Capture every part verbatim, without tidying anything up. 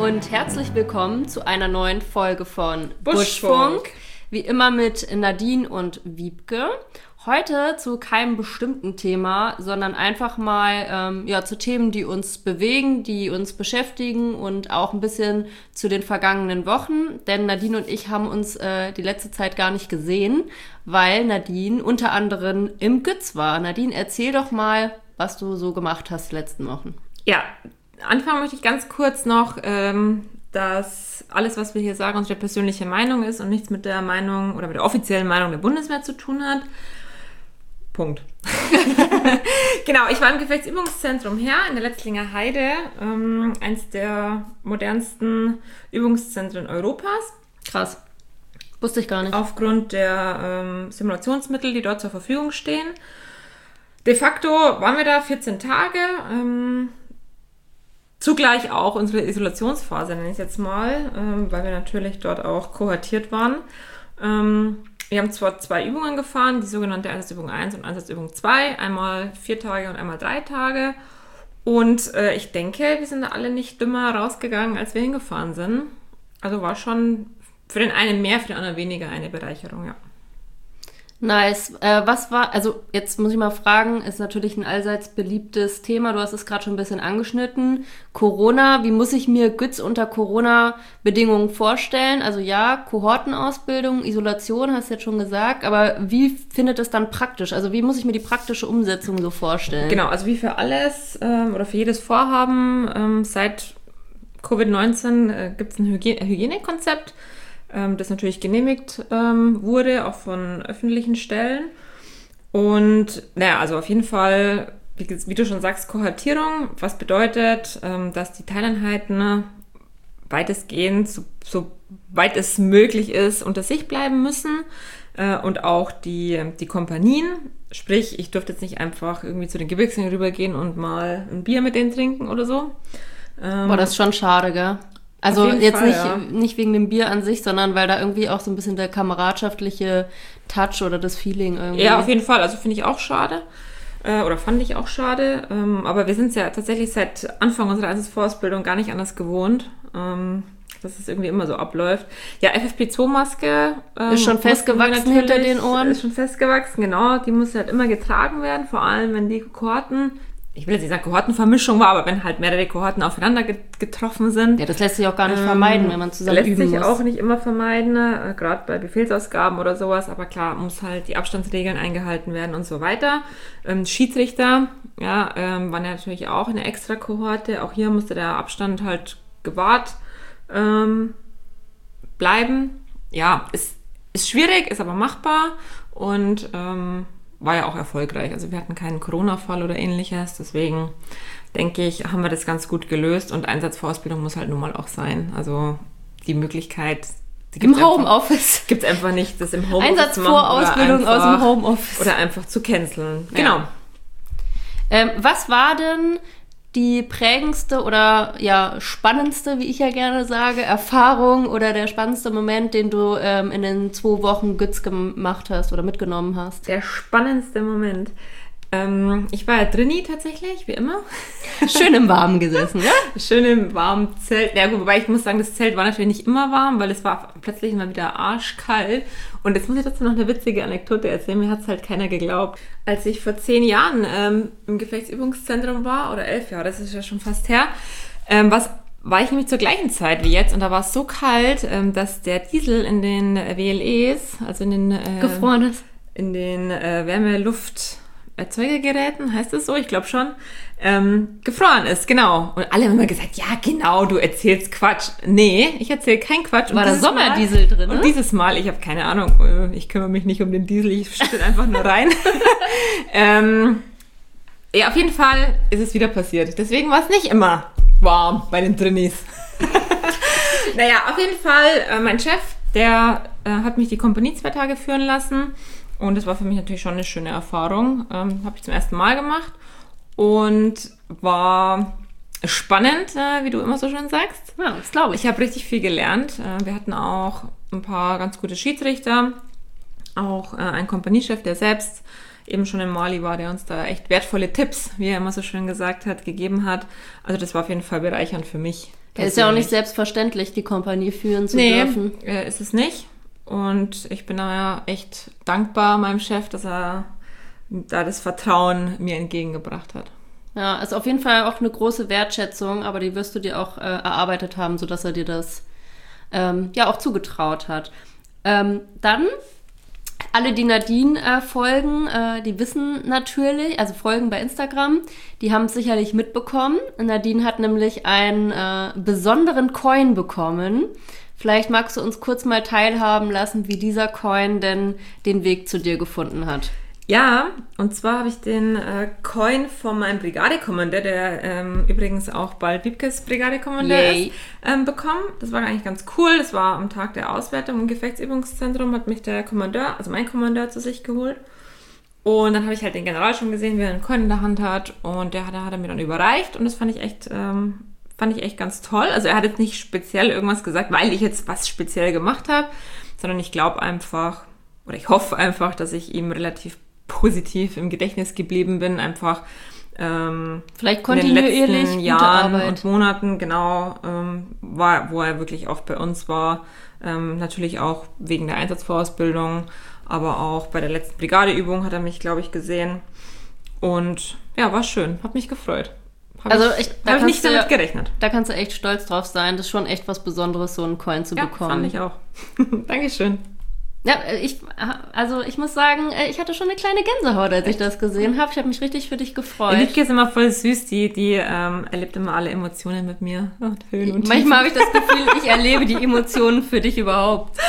und herzlich willkommen zu einer neuen Folge von Buschfunk. Buschfunk. Wie immer mit Nadine und Wiebke. Heute zu keinem bestimmten Thema, sondern einfach mal ähm, ja, zu Themen, die uns bewegen, die uns beschäftigen und auch ein bisschen zu den vergangenen Wochen. Denn Nadine und ich haben uns äh, die letzte Zeit gar nicht gesehen, weil Nadine unter anderem im Gütz war. Nadine, erzähl doch mal, was du so gemacht hast die letzten Wochen. Ja, anfangen möchte ich ganz kurz noch, ähm, dass alles, was wir hier sagen, unsere persönliche Meinung ist und nichts mit der Meinung oder mit der offiziellen Meinung der Bundeswehr zu tun hat. Punkt. Genau, ich war im Gefechtsübungszentrum Heer in der Letzlinger Heide, ähm, eins der modernsten Übungszentren Europas. Krass. Wusste ich gar nicht. Aufgrund der ähm, Simulationsmittel, die dort zur Verfügung stehen. De facto waren wir da vierzehn Tage, ähm, zugleich auch unsere Isolationsphase, nenne ich es jetzt mal, ähm, weil wir natürlich dort auch kohortiert waren. Ähm, wir haben zwar zwei Übungen gefahren, die sogenannte Einsatzübung eins und Einsatzübung zwei, einmal vier Tage und einmal drei Tage. Und äh, ich denke, wir sind da alle nicht dümmer rausgegangen, als wir hingefahren sind. Also war schon für den einen mehr, für den anderen weniger eine Bereicherung, ja. Nice. Äh, was war, also jetzt muss ich mal fragen, ist natürlich ein allseits beliebtes Thema, du hast es gerade schon ein bisschen angeschnitten. Corona, wie muss ich mir Gütz unter Corona-Bedingungen vorstellen? Also ja, Kohortenausbildung, Isolation, hast du jetzt schon gesagt, aber wie findet es dann praktisch? Also wie muss ich mir die praktische Umsetzung so vorstellen? Genau, also wie für alles ähm, oder für jedes Vorhaben ähm, seit Covid neunzehn äh, gibt es ein Hygie- Hygienekonzept, das natürlich genehmigt ähm, wurde, auch von öffentlichen Stellen. Und naja, also auf jeden Fall, wie, wie du schon sagst, Kohortierung, was bedeutet, ähm, dass die Teileinheiten weitestgehend, so, so weit es möglich ist, unter sich bleiben müssen. Äh, und auch die, die Kompanien, sprich, ich durfte jetzt nicht einfach irgendwie zu den Gebirgsjägern rübergehen und mal ein Bier mit denen trinken oder so. Ähm, Boah, das ist schon schade, gell? Also jetzt Fall, nicht, ja. nicht wegen dem Bier an sich, sondern weil da irgendwie auch so ein bisschen der kameradschaftliche Touch oder das Feeling irgendwie... Ja, auf jeden Fall. Also finde ich auch schade. Äh, oder fand ich auch schade. Ähm, aber wir sind es ja tatsächlich seit Anfang unserer Einsatzvorausbildung gar nicht anders gewohnt, ähm, dass es irgendwie immer so abläuft. Ja, F F P zwei Maske... Ähm, ist schon festgewachsen hinter den Ohren? Ist schon festgewachsen, genau. Die muss halt immer getragen werden, vor allem wenn die Kohorten... Ich will jetzt nicht sagen, Kohortenvermischung war, aber wenn halt mehrere Kohorten aufeinander getroffen sind. Ja, das lässt sich auch gar nicht ähm, vermeiden, wenn man zusammen üben muss. Lässt sich auch nicht immer vermeiden, äh, gerade bei Befehlsausgaben oder sowas. Aber klar, muss halt die Abstandsregeln eingehalten werden und so weiter. Ähm, Schiedsrichter, ja, ähm, waren ja natürlich auch eine extra Kohorte. Auch hier musste der Abstand halt gewahrt ähm, bleiben. Ja, ist, ist schwierig, ist aber machbar und ähm, war ja auch erfolgreich. Also wir hatten keinen Corona-Fall oder ähnliches. Deswegen denke ich, haben wir das ganz gut gelöst. Und Einsatzvorausbildung muss halt nun mal auch sein. Also die Möglichkeit... Die Im Homeoffice. Gibt es einfach nicht, das im Homeoffice Einsatzvorausbildung aus dem Homeoffice. Oder einfach zu canceln. Genau. Ja. Ähm, was war denn die prägendste oder ja spannendste, wie ich ja gerne sage, Erfahrung oder der spannendste Moment, den du ähm, in den zwei Wochen Gütz gemacht hast oder mitgenommen hast? Der spannendste Moment. Ähm, ich war ja drinni tatsächlich, wie immer. Schön im Warmen gesessen, ja? Schön im warmen Zelt. Ja gut, wobei ich muss sagen, das Zelt war natürlich nicht immer warm, weil es war plötzlich immer wieder arschkalt. Und jetzt muss ich dazu noch eine witzige Anekdote erzählen. Mir hat es halt keiner geglaubt. Als ich vor zehn Jahren ähm, im Gefechtsübungszentrum war, oder elf Jahre, das ist ja schon fast her, ähm, was war ich nämlich zur gleichen Zeit wie jetzt. Und da war es so kalt, ähm, dass der Diesel in den W L Es, also in den... Äh, gefroren ist. In den äh, Wärmeluft... Erzeugergeräten, heißt es so? Ich glaube schon. Ähm, gefroren ist, genau. Und alle haben immer gesagt, ja genau, du erzählst Quatsch. Nee, ich erzähle keinen Quatsch. War da Sommerdiesel Mal, drin? Und dieses Mal, ich habe keine Ahnung, ich kümmere mich nicht um den Diesel, ich stelle einfach nur rein. ähm, ja, auf jeden Fall ist es wieder passiert. Deswegen war es nicht immer warm bei den Trainees. Naja, auf jeden Fall, äh, mein Chef, der äh, hat mich die Kompanie zwei Tage führen lassen. Und das war für mich natürlich schon eine schöne Erfahrung. Ähm, habe ich zum ersten Mal gemacht und war spannend, äh, wie du immer so schön sagst. Ja, das glaube ich. Ich habe richtig viel gelernt. Äh, wir hatten auch ein paar ganz gute Schiedsrichter, auch äh, einen Kompaniechef, der selbst eben schon in Mali war, der uns da echt wertvolle Tipps, wie er immer so schön gesagt hat, gegeben hat. Also das war auf jeden Fall bereichernd für mich. Ja, ist ja auch nicht selbstverständlich, die Kompanie führen zu nee, dürfen. Nee, äh, ist es nicht. Und ich bin da ja echt dankbar meinem Chef, dass er da das Vertrauen mir entgegengebracht hat. Ja, ist auf jeden Fall auch eine große Wertschätzung, aber die wirst du dir auch äh, erarbeitet haben, sodass er dir das ähm, ja auch zugetraut hat. Ähm, dann, alle, die Nadine äh, folgen, äh, die wissen natürlich, also folgen bei Instagram, die haben es sicherlich mitbekommen. Nadine hat nämlich einen äh, besonderen Coin bekommen. Vielleicht magst du uns kurz mal teilhaben lassen, wie dieser Coin denn den Weg zu dir gefunden hat. Ja, und zwar habe ich den äh, Coin von meinem Brigadekommandeur, der ähm, übrigens auch bald Wiebkes Brigadekommandeur Yay. ist, ähm, bekommen. Das war eigentlich ganz cool. Das war am Tag der Auswertung im Gefechtsübungszentrum, hat mich der Kommandeur, also mein Kommandeur, zu sich geholt. Und dann habe ich halt den General schon gesehen, wie er einen Coin in der Hand hat. Und der hat, der hat er mir dann überreicht. Und das fand ich echt, ähm, fand ich echt ganz toll. Also er hat jetzt nicht speziell irgendwas gesagt, weil ich jetzt was speziell gemacht habe, sondern ich glaube einfach, oder ich hoffe einfach, dass ich ihm relativ positiv im Gedächtnis geblieben bin, einfach ähm, vielleicht kontinuierlich in den letzten Jahren Arbeit. und Monaten, genau, ähm, war, wo er wirklich oft bei uns war, ähm, natürlich auch wegen der Einsatzvorausbildung, aber auch bei der letzten Brigadeübung hat er mich, glaube ich, gesehen und ja, war schön, hat mich gefreut. Hab also ich, ich, da habe ich nicht damit ja, gerechnet. Da kannst du echt stolz drauf sein, das ist schon echt was Besonderes, so einen Coin zu ja, bekommen. Fand ich auch. Dankeschön. Ja, ich, also ich muss sagen, ich hatte schon eine kleine Gänsehaut, als ich das gesehen habe. Ich habe mich richtig für dich gefreut. Wiebke ist immer voll süß, die, die ähm, erlebt immer alle Emotionen mit mir. Oh, Höhen und Manchmal habe ich das Gefühl, ich erlebe die Emotionen für dich überhaupt.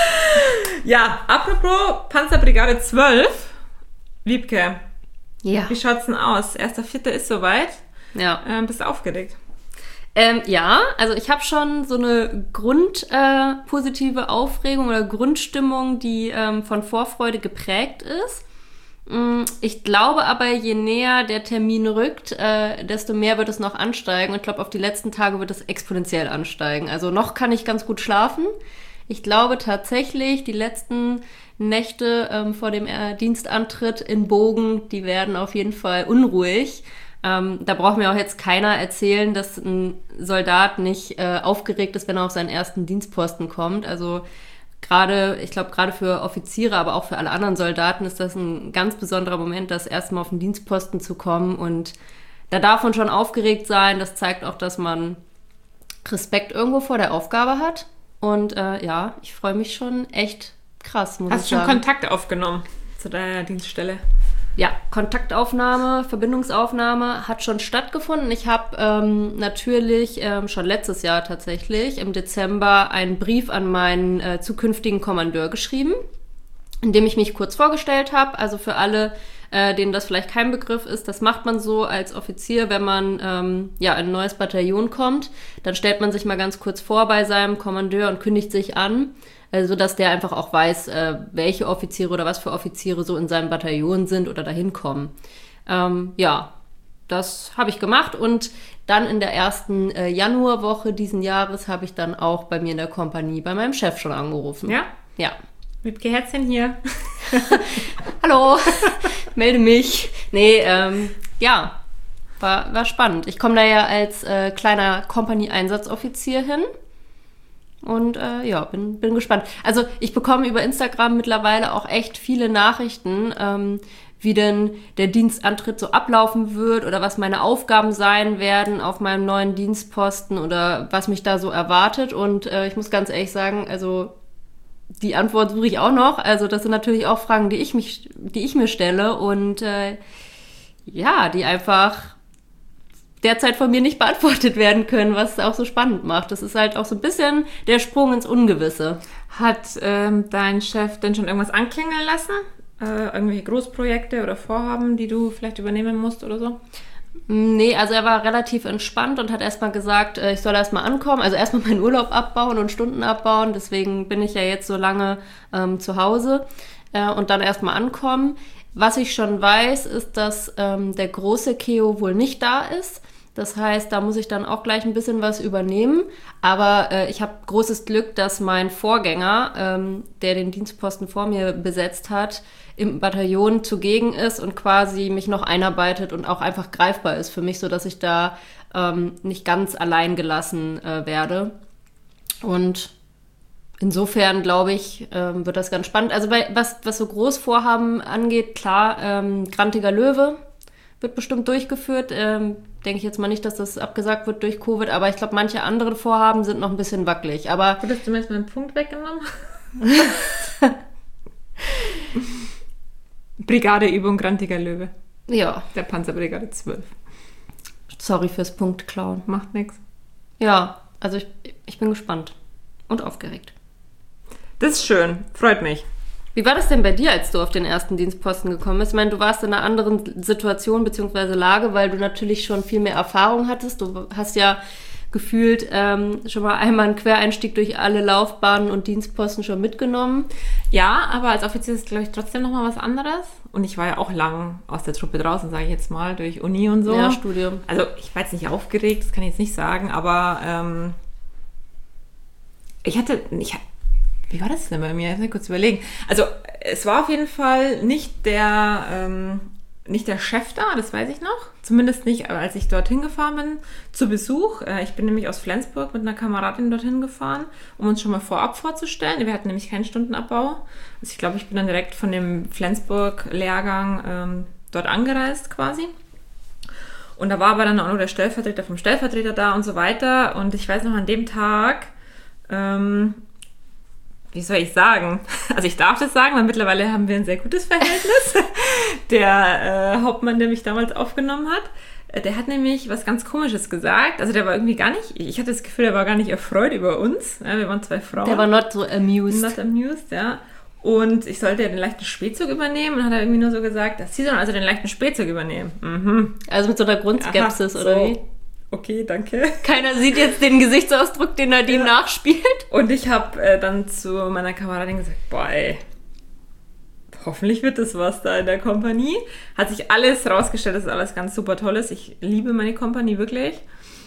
Ja, apropos Panzerbrigade zwölf, Wiebke, Ja. wie schaut's denn aus? Erster Vierter ist soweit. Ja. Ähm, bist du aufgeregt? Ähm, ja, also ich habe schon so eine grundpositive äh, positive Aufregung oder Grundstimmung, die ähm, von Vorfreude geprägt ist. Mm, ich glaube aber, je näher der Termin rückt, äh, desto mehr wird es noch ansteigen. Und ich glaube, auf die letzten Tage wird es exponentiell ansteigen. Also noch kann ich ganz gut schlafen. Ich glaube tatsächlich, die letzten Nächte ähm, vor dem äh, Dienstantritt in Bogen, die werden auf jeden Fall unruhig. Ähm, da braucht mir auch jetzt keiner erzählen, dass ein Soldat nicht äh, aufgeregt ist, wenn er auf seinen ersten Dienstposten kommt. Also gerade, ich glaube, gerade für Offiziere, aber auch für alle anderen Soldaten ist das ein ganz besonderer Moment, das erste Mal auf den Dienstposten zu kommen. Und da darf man schon aufgeregt sein. Das zeigt auch, dass man Respekt irgendwo vor der Aufgabe hat. Und äh, ja, ich freue mich schon echt krass, muss Hast ich du schon sagen. Kontakt aufgenommen zu deiner Dienststelle? Ja, Kontaktaufnahme, Verbindungsaufnahme hat schon stattgefunden. Ich habe ähm, natürlich ähm, schon letztes Jahr tatsächlich im Dezember einen Brief an meinen äh, zukünftigen Kommandeur geschrieben, in dem ich mich kurz vorgestellt habe. Also für alle, äh, denen das vielleicht kein Begriff ist, das macht man so als Offizier, wenn man ähm, ja in ein neues Bataillon kommt. Dann stellt man sich mal ganz kurz vor bei seinem Kommandeur und kündigt sich an. Also, dass der einfach auch weiß, äh, welche Offiziere oder was für Offiziere so in seinem Bataillon sind oder dahin kommen. Ähm, ja, das habe ich gemacht und dann in der ersten äh, Januarwoche diesen Jahres habe ich dann auch bei mir in der Kompanie bei meinem Chef schon angerufen. Ja? Ja. Wiebke Herzchen hier. Hallo, melde mich. Nee, ähm, ja, war, war spannend. Ich komme da ja als äh, kleiner Kompanie-Einsatzoffizier hin. Und äh, ja, bin, bin gespannt. Also ich bekomme über Instagram mittlerweile auch echt viele Nachrichten, ähm, wie denn der Dienstantritt so ablaufen wird oder was meine Aufgaben sein werden auf meinem neuen Dienstposten oder was mich da so erwartet. Und äh, ich muss ganz ehrlich sagen, also die Antwort suche ich auch noch. Also das sind natürlich auch Fragen, die ich mich, die ich mir stelle und äh, ja, die einfach derzeit von mir nicht beantwortet werden können, was es auch so spannend macht. Das ist halt auch so ein bisschen der Sprung ins Ungewisse. Hat ähm, dein Chef denn schon irgendwas anklingeln lassen? Äh, irgendwelche Großprojekte oder Vorhaben, die du vielleicht übernehmen musst oder so? Nee, also er war relativ entspannt und hat erstmal gesagt, ich soll erstmal ankommen, also erstmal meinen Urlaub abbauen und Stunden abbauen. Deswegen bin ich ja jetzt so lange ähm, zu Hause äh, und dann erstmal ankommen. Was ich schon weiß, ist, dass ähm, der große Keo wohl nicht da ist. Das heißt, da muss ich dann auch gleich ein bisschen was übernehmen. Aber äh, ich habe großes Glück, dass mein Vorgänger, ähm, der den Dienstposten vor mir besetzt hat, im Bataillon zugegen ist und quasi mich noch einarbeitet und auch einfach greifbar ist für mich, sodass ich da ähm, nicht ganz allein gelassen äh, werde. Und insofern, glaube ich, ähm, wird das ganz spannend. Also bei, was, was so Großvorhaben angeht, klar, ähm, Grantiger Löwe wird bestimmt durchgeführt. Ähm, denke ich jetzt mal nicht, dass das abgesagt wird durch Covid, aber ich glaube, manche andere Vorhaben sind noch ein bisschen wackelig. Aber Würdest du mir jetzt meinen Punkt weggenommen? Brigadeübung Grantiger Löwe. Ja. Der Panzerbrigade zwölf. Sorry fürs Punktklauen. Macht nix. Ja, also ich, ich bin gespannt und aufgeregt. Das ist schön. Freut mich. Wie war das denn bei dir, als du auf den ersten Dienstposten gekommen bist? Ich meine, du warst in einer anderen Situation bzw. Lage, weil du natürlich schon viel mehr Erfahrung hattest. Du hast ja gefühlt ähm, schon mal einmal einen Quereinstieg durch alle Laufbahnen und Dienstposten schon mitgenommen. Ja, aber als Offizier ist es, glaube ich, trotzdem nochmal was anderes. Und ich war ja auch lang aus der Truppe draußen, sage ich jetzt mal, durch Uni und so. Ja, Studium. Also ich war jetzt nicht aufgeregt, das kann ich jetzt nicht sagen, aber ähm, ich hatte, ich, wie war das denn bei mir? Ich muss mir kurz überlegen. Also es war auf jeden Fall nicht der, ähm, nicht der Chef da, das weiß ich noch. Zumindest nicht, als ich dorthin gefahren bin, zu Besuch. Ich bin nämlich aus Flensburg mit einer Kameradin dorthin gefahren, um uns schon mal vorab vorzustellen. Wir hatten nämlich keinen Stundenabbau. Also ich glaube, ich bin dann direkt von dem Flensburg-Lehrgang ähm, dort angereist quasi. Und da war aber dann auch nur der Stellvertreter vom Stellvertreter da und so weiter. Und ich weiß noch, an dem Tag, ähm, wie soll ich sagen? Also ich darf das sagen, weil mittlerweile haben wir ein sehr gutes Verhältnis. Der äh, Hauptmann, der mich damals aufgenommen hat, äh, der hat nämlich was ganz Komisches gesagt. Also der war irgendwie gar nicht, ich hatte das Gefühl, der war gar nicht erfreut über uns. Ja, wir waren zwei Frauen. Der war not so amused. Not amused, ja. Und ich sollte ja den leichten Spätzug übernehmen und hat er irgendwie nur so gesagt, dass sie sollen also den leichten Spätzug übernehmen. Mhm. Also mit so einer Grundskepsis, Aha, oder so. wie? Okay, danke. Keiner sieht jetzt den Gesichtsausdruck, den Nadine ja. nachspielt. Und ich habe äh, dann zu meiner Kameradin gesagt, boah ey, hoffentlich wird das was da in der Kompanie. Hat sich alles rausgestellt, dass alles ganz super toll ist. Ich liebe meine Kompanie wirklich.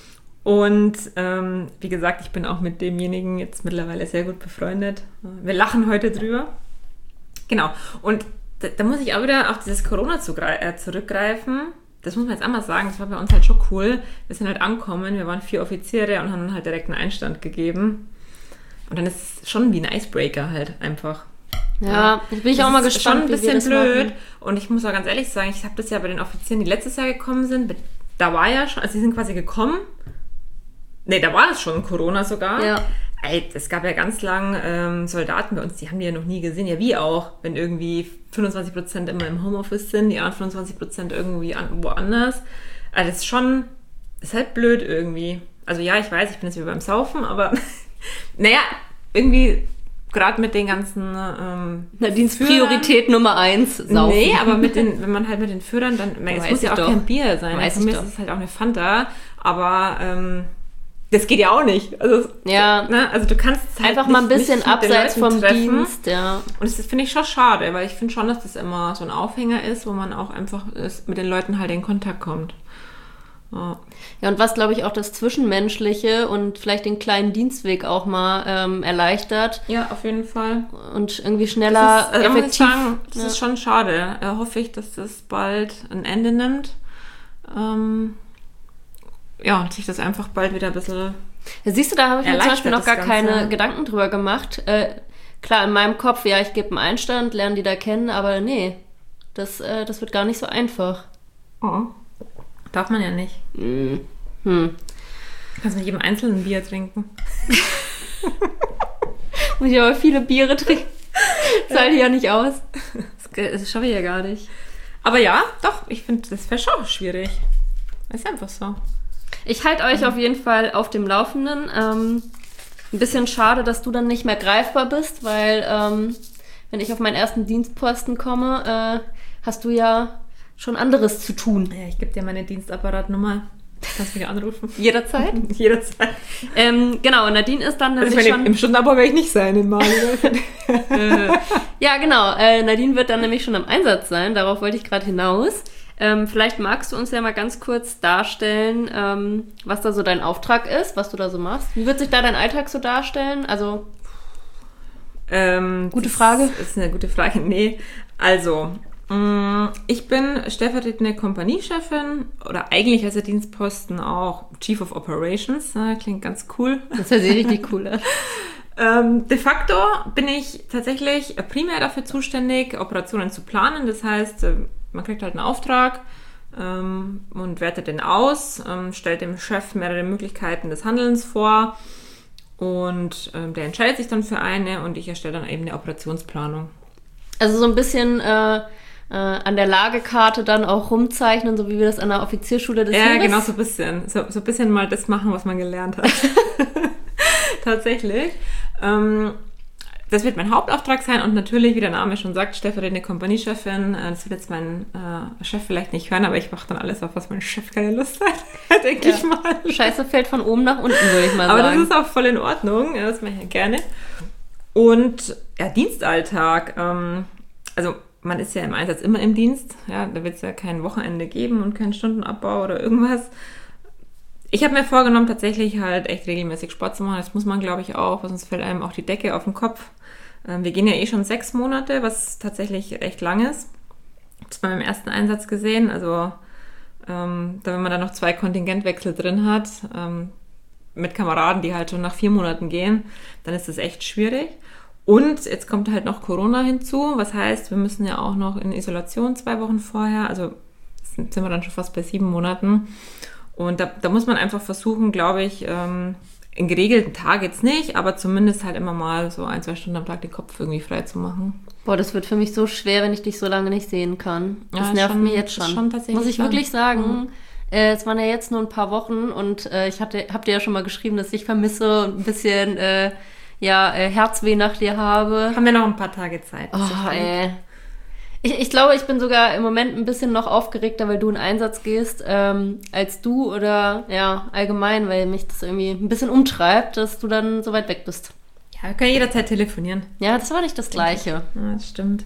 Und ähm, wie gesagt, ich bin auch mit demjenigen jetzt mittlerweile sehr gut befreundet. Wir lachen heute drüber. Genau. Und da, da muss ich auch wieder auf dieses Corona zugre- äh, zurückgreifen. Das muss man jetzt einmal sagen, das war bei uns halt schon cool. Wir sind halt angekommen, wir waren vier Offiziere und haben dann halt direkt einen Einstand gegeben. Und dann ist es schon wie ein Icebreaker halt einfach. Ja, ich bin ich auch mal gespannt, wie wir das machen. Schon ein bisschen blöd. Und ich muss auch ganz ehrlich sagen, ich habe das ja bei den Offizieren, die letztes Jahr gekommen sind, da war ja schon, also die sind quasi gekommen. Nee, da war es schon Corona sogar. Ja. Ey, es gab ja ganz lang ähm, Soldaten bei uns, die haben die ja noch nie gesehen. Ja, wie auch, wenn irgendwie fünfundzwanzig Prozent immer im Homeoffice sind, die anderen fünfundzwanzig Prozent irgendwie an, woanders. Also das ist schon, ist halt blöd irgendwie. Also ja, ich weiß, ich bin jetzt wie beim Saufen, aber naja, irgendwie gerade mit den ganzen ähm, Nadines Priorität Nummer eins, saufen. Nee, aber mit den, wenn man halt mit den Führern, dann, es muss ja auch doch. kein Bier sein. Weiß Für mich ist es halt auch eine Fanta, aber ähm, das geht ja auch nicht. Also, ja. Ne? Also du kannst halt einfach nicht, mal ein bisschen abseits vom treffen. Dienst, ja. Und das finde ich schon schade, weil ich finde schon, dass das immer so ein Aufhänger ist, wo man auch einfach mit den Leuten halt in Kontakt kommt. Ja, ja und was, glaube ich, auch das Zwischenmenschliche und vielleicht den kleinen Dienstweg auch mal ähm, erleichtert. Ja, auf jeden Fall. Und irgendwie schneller, das ist, also effektiv. Muss ich sagen, das ja. ist schon schade. Da hoffe ich, dass das bald ein Ende nimmt. Ähm, ja, und sich das einfach bald wieder ein bisschen ja, siehst du, da habe ich mir zum Beispiel noch gar Ganze. keine Gedanken drüber gemacht. Äh, klar, in meinem Kopf, ja, ich gebe einen Einstand, lerne die da kennen, aber nee, das, äh, das wird gar nicht so einfach. Oh. Darf man ja nicht. Mm. Hm. Kannst mit jedem einzelnen Bier trinken. Muss ich aber viele Biere trinken. Das halte ich ja nicht aus. Das, das schaffe ich ja gar nicht. Aber ja, doch, ich finde, das wäre schon schwierig. Ist einfach so. Ich halte euch auf jeden Fall auf dem Laufenden. Ähm, ein bisschen schade, dass du dann nicht mehr greifbar bist, weil ähm, wenn ich auf meinen ersten Dienstposten komme, äh, hast du ja schon anderes zu tun. Ja, ich gebe dir meine Dienstapparatnummer. Kannst mich anrufen. Jederzeit? Jederzeit. Ähm, genau, Nadine ist dann nämlich also meine, schon... Im Stundenabbau werde ich nicht sein in Mali. äh, ja, genau. Äh, Nadine wird dann nämlich schon am Einsatz sein. Darauf wollte ich gerade hinaus. Ähm, vielleicht magst du uns ja mal ganz kurz darstellen, ähm, was da so dein Auftrag ist, was du da so machst. Wie wird sich da dein Alltag so darstellen? Also, ähm, gute Frage. Das ist eine gute Frage. Nee, Also, mh, ich bin stellvertretende Kompaniechefin oder eigentlich als der Dienstposten auch Chief of Operations. Äh, klingt ganz cool. Das hört sich richtig cool an. Ähm, de facto bin ich tatsächlich primär dafür zuständig, Operationen zu planen. Das heißt, man kriegt halt einen Auftrag ähm, und wertet den aus, ähm, stellt dem Chef mehrere Möglichkeiten des Handelns vor und ähm, der entscheidet sich dann für eine und ich erstelle dann eben eine Operationsplanung. Also so ein bisschen äh, äh, an der Lagekarte dann auch rumzeichnen, so wie wir das an der Offizierschule des Ja, Heeres. genau, so ein bisschen. So, so ein bisschen mal das machen, was man gelernt hat. Tatsächlich. Ähm, das wird mein Hauptauftrag sein und natürlich, wie der Name schon sagt, stellvertretende Kompaniechefin. Äh, das wird jetzt mein äh, Chef vielleicht nicht hören, aber ich mache dann alles, auf was mein Chef keine Lust hat, denke Ja. ich mal. Scheiße fällt von oben nach unten, würde ich mal Aber sagen. das ist auch voll in Ordnung, ja, das mache ich ja gerne. Und ja, Dienstalltag. Ähm, also man ist ja im Einsatz immer im Dienst. Ja, da wird es ja kein Wochenende geben und keinen Stundenabbau oder irgendwas. Ich habe mir vorgenommen, tatsächlich halt echt regelmäßig Sport zu machen. Das muss man, glaube ich, auch, weil sonst fällt einem auch die Decke auf den Kopf. Ähm, wir gehen ja eh schon sechs Monate, was tatsächlich echt lang ist. Das bei meinem ersten Einsatz gesehen. Also ähm, da, wenn man da noch zwei Kontingentwechsel drin hat, ähm, mit Kameraden, die halt schon nach vier Monaten gehen, dann ist das echt schwierig. Und jetzt kommt halt noch Corona hinzu, was heißt, wir müssen ja auch noch in Isolation zwei Wochen vorher, also sind wir dann schon fast bei sieben Monaten. Und da, da muss man einfach versuchen, glaube ich, ähm, in geregelten Tag jetzt nicht, aber zumindest halt immer mal so ein, zwei Stunden am Tag den Kopf irgendwie frei zu machen. Boah, das wird für mich so schwer, wenn ich dich so lange nicht sehen kann. Das Ja, nervt schon- mich jetzt schon. schon tatsächlich Muss ich lang. wirklich sagen. Mhm. Äh, es waren ja jetzt nur ein paar Wochen und äh, ich hatte, hab dir ja schon mal geschrieben, dass ich vermisse und ein bisschen äh, ja, äh, Herzweh nach dir habe. Haben wir noch ein paar Tage Zeit. Oh, ey. Ich, ich glaube, ich bin sogar im Moment ein bisschen noch aufgeregter, weil du in Einsatz gehst, ähm, als du oder ja, allgemein, weil mich das irgendwie ein bisschen umtreibt, dass du dann so weit weg bist. Ja, wir können jederzeit telefonieren. Ja, das war nicht das Gleiche. Ja, das stimmt.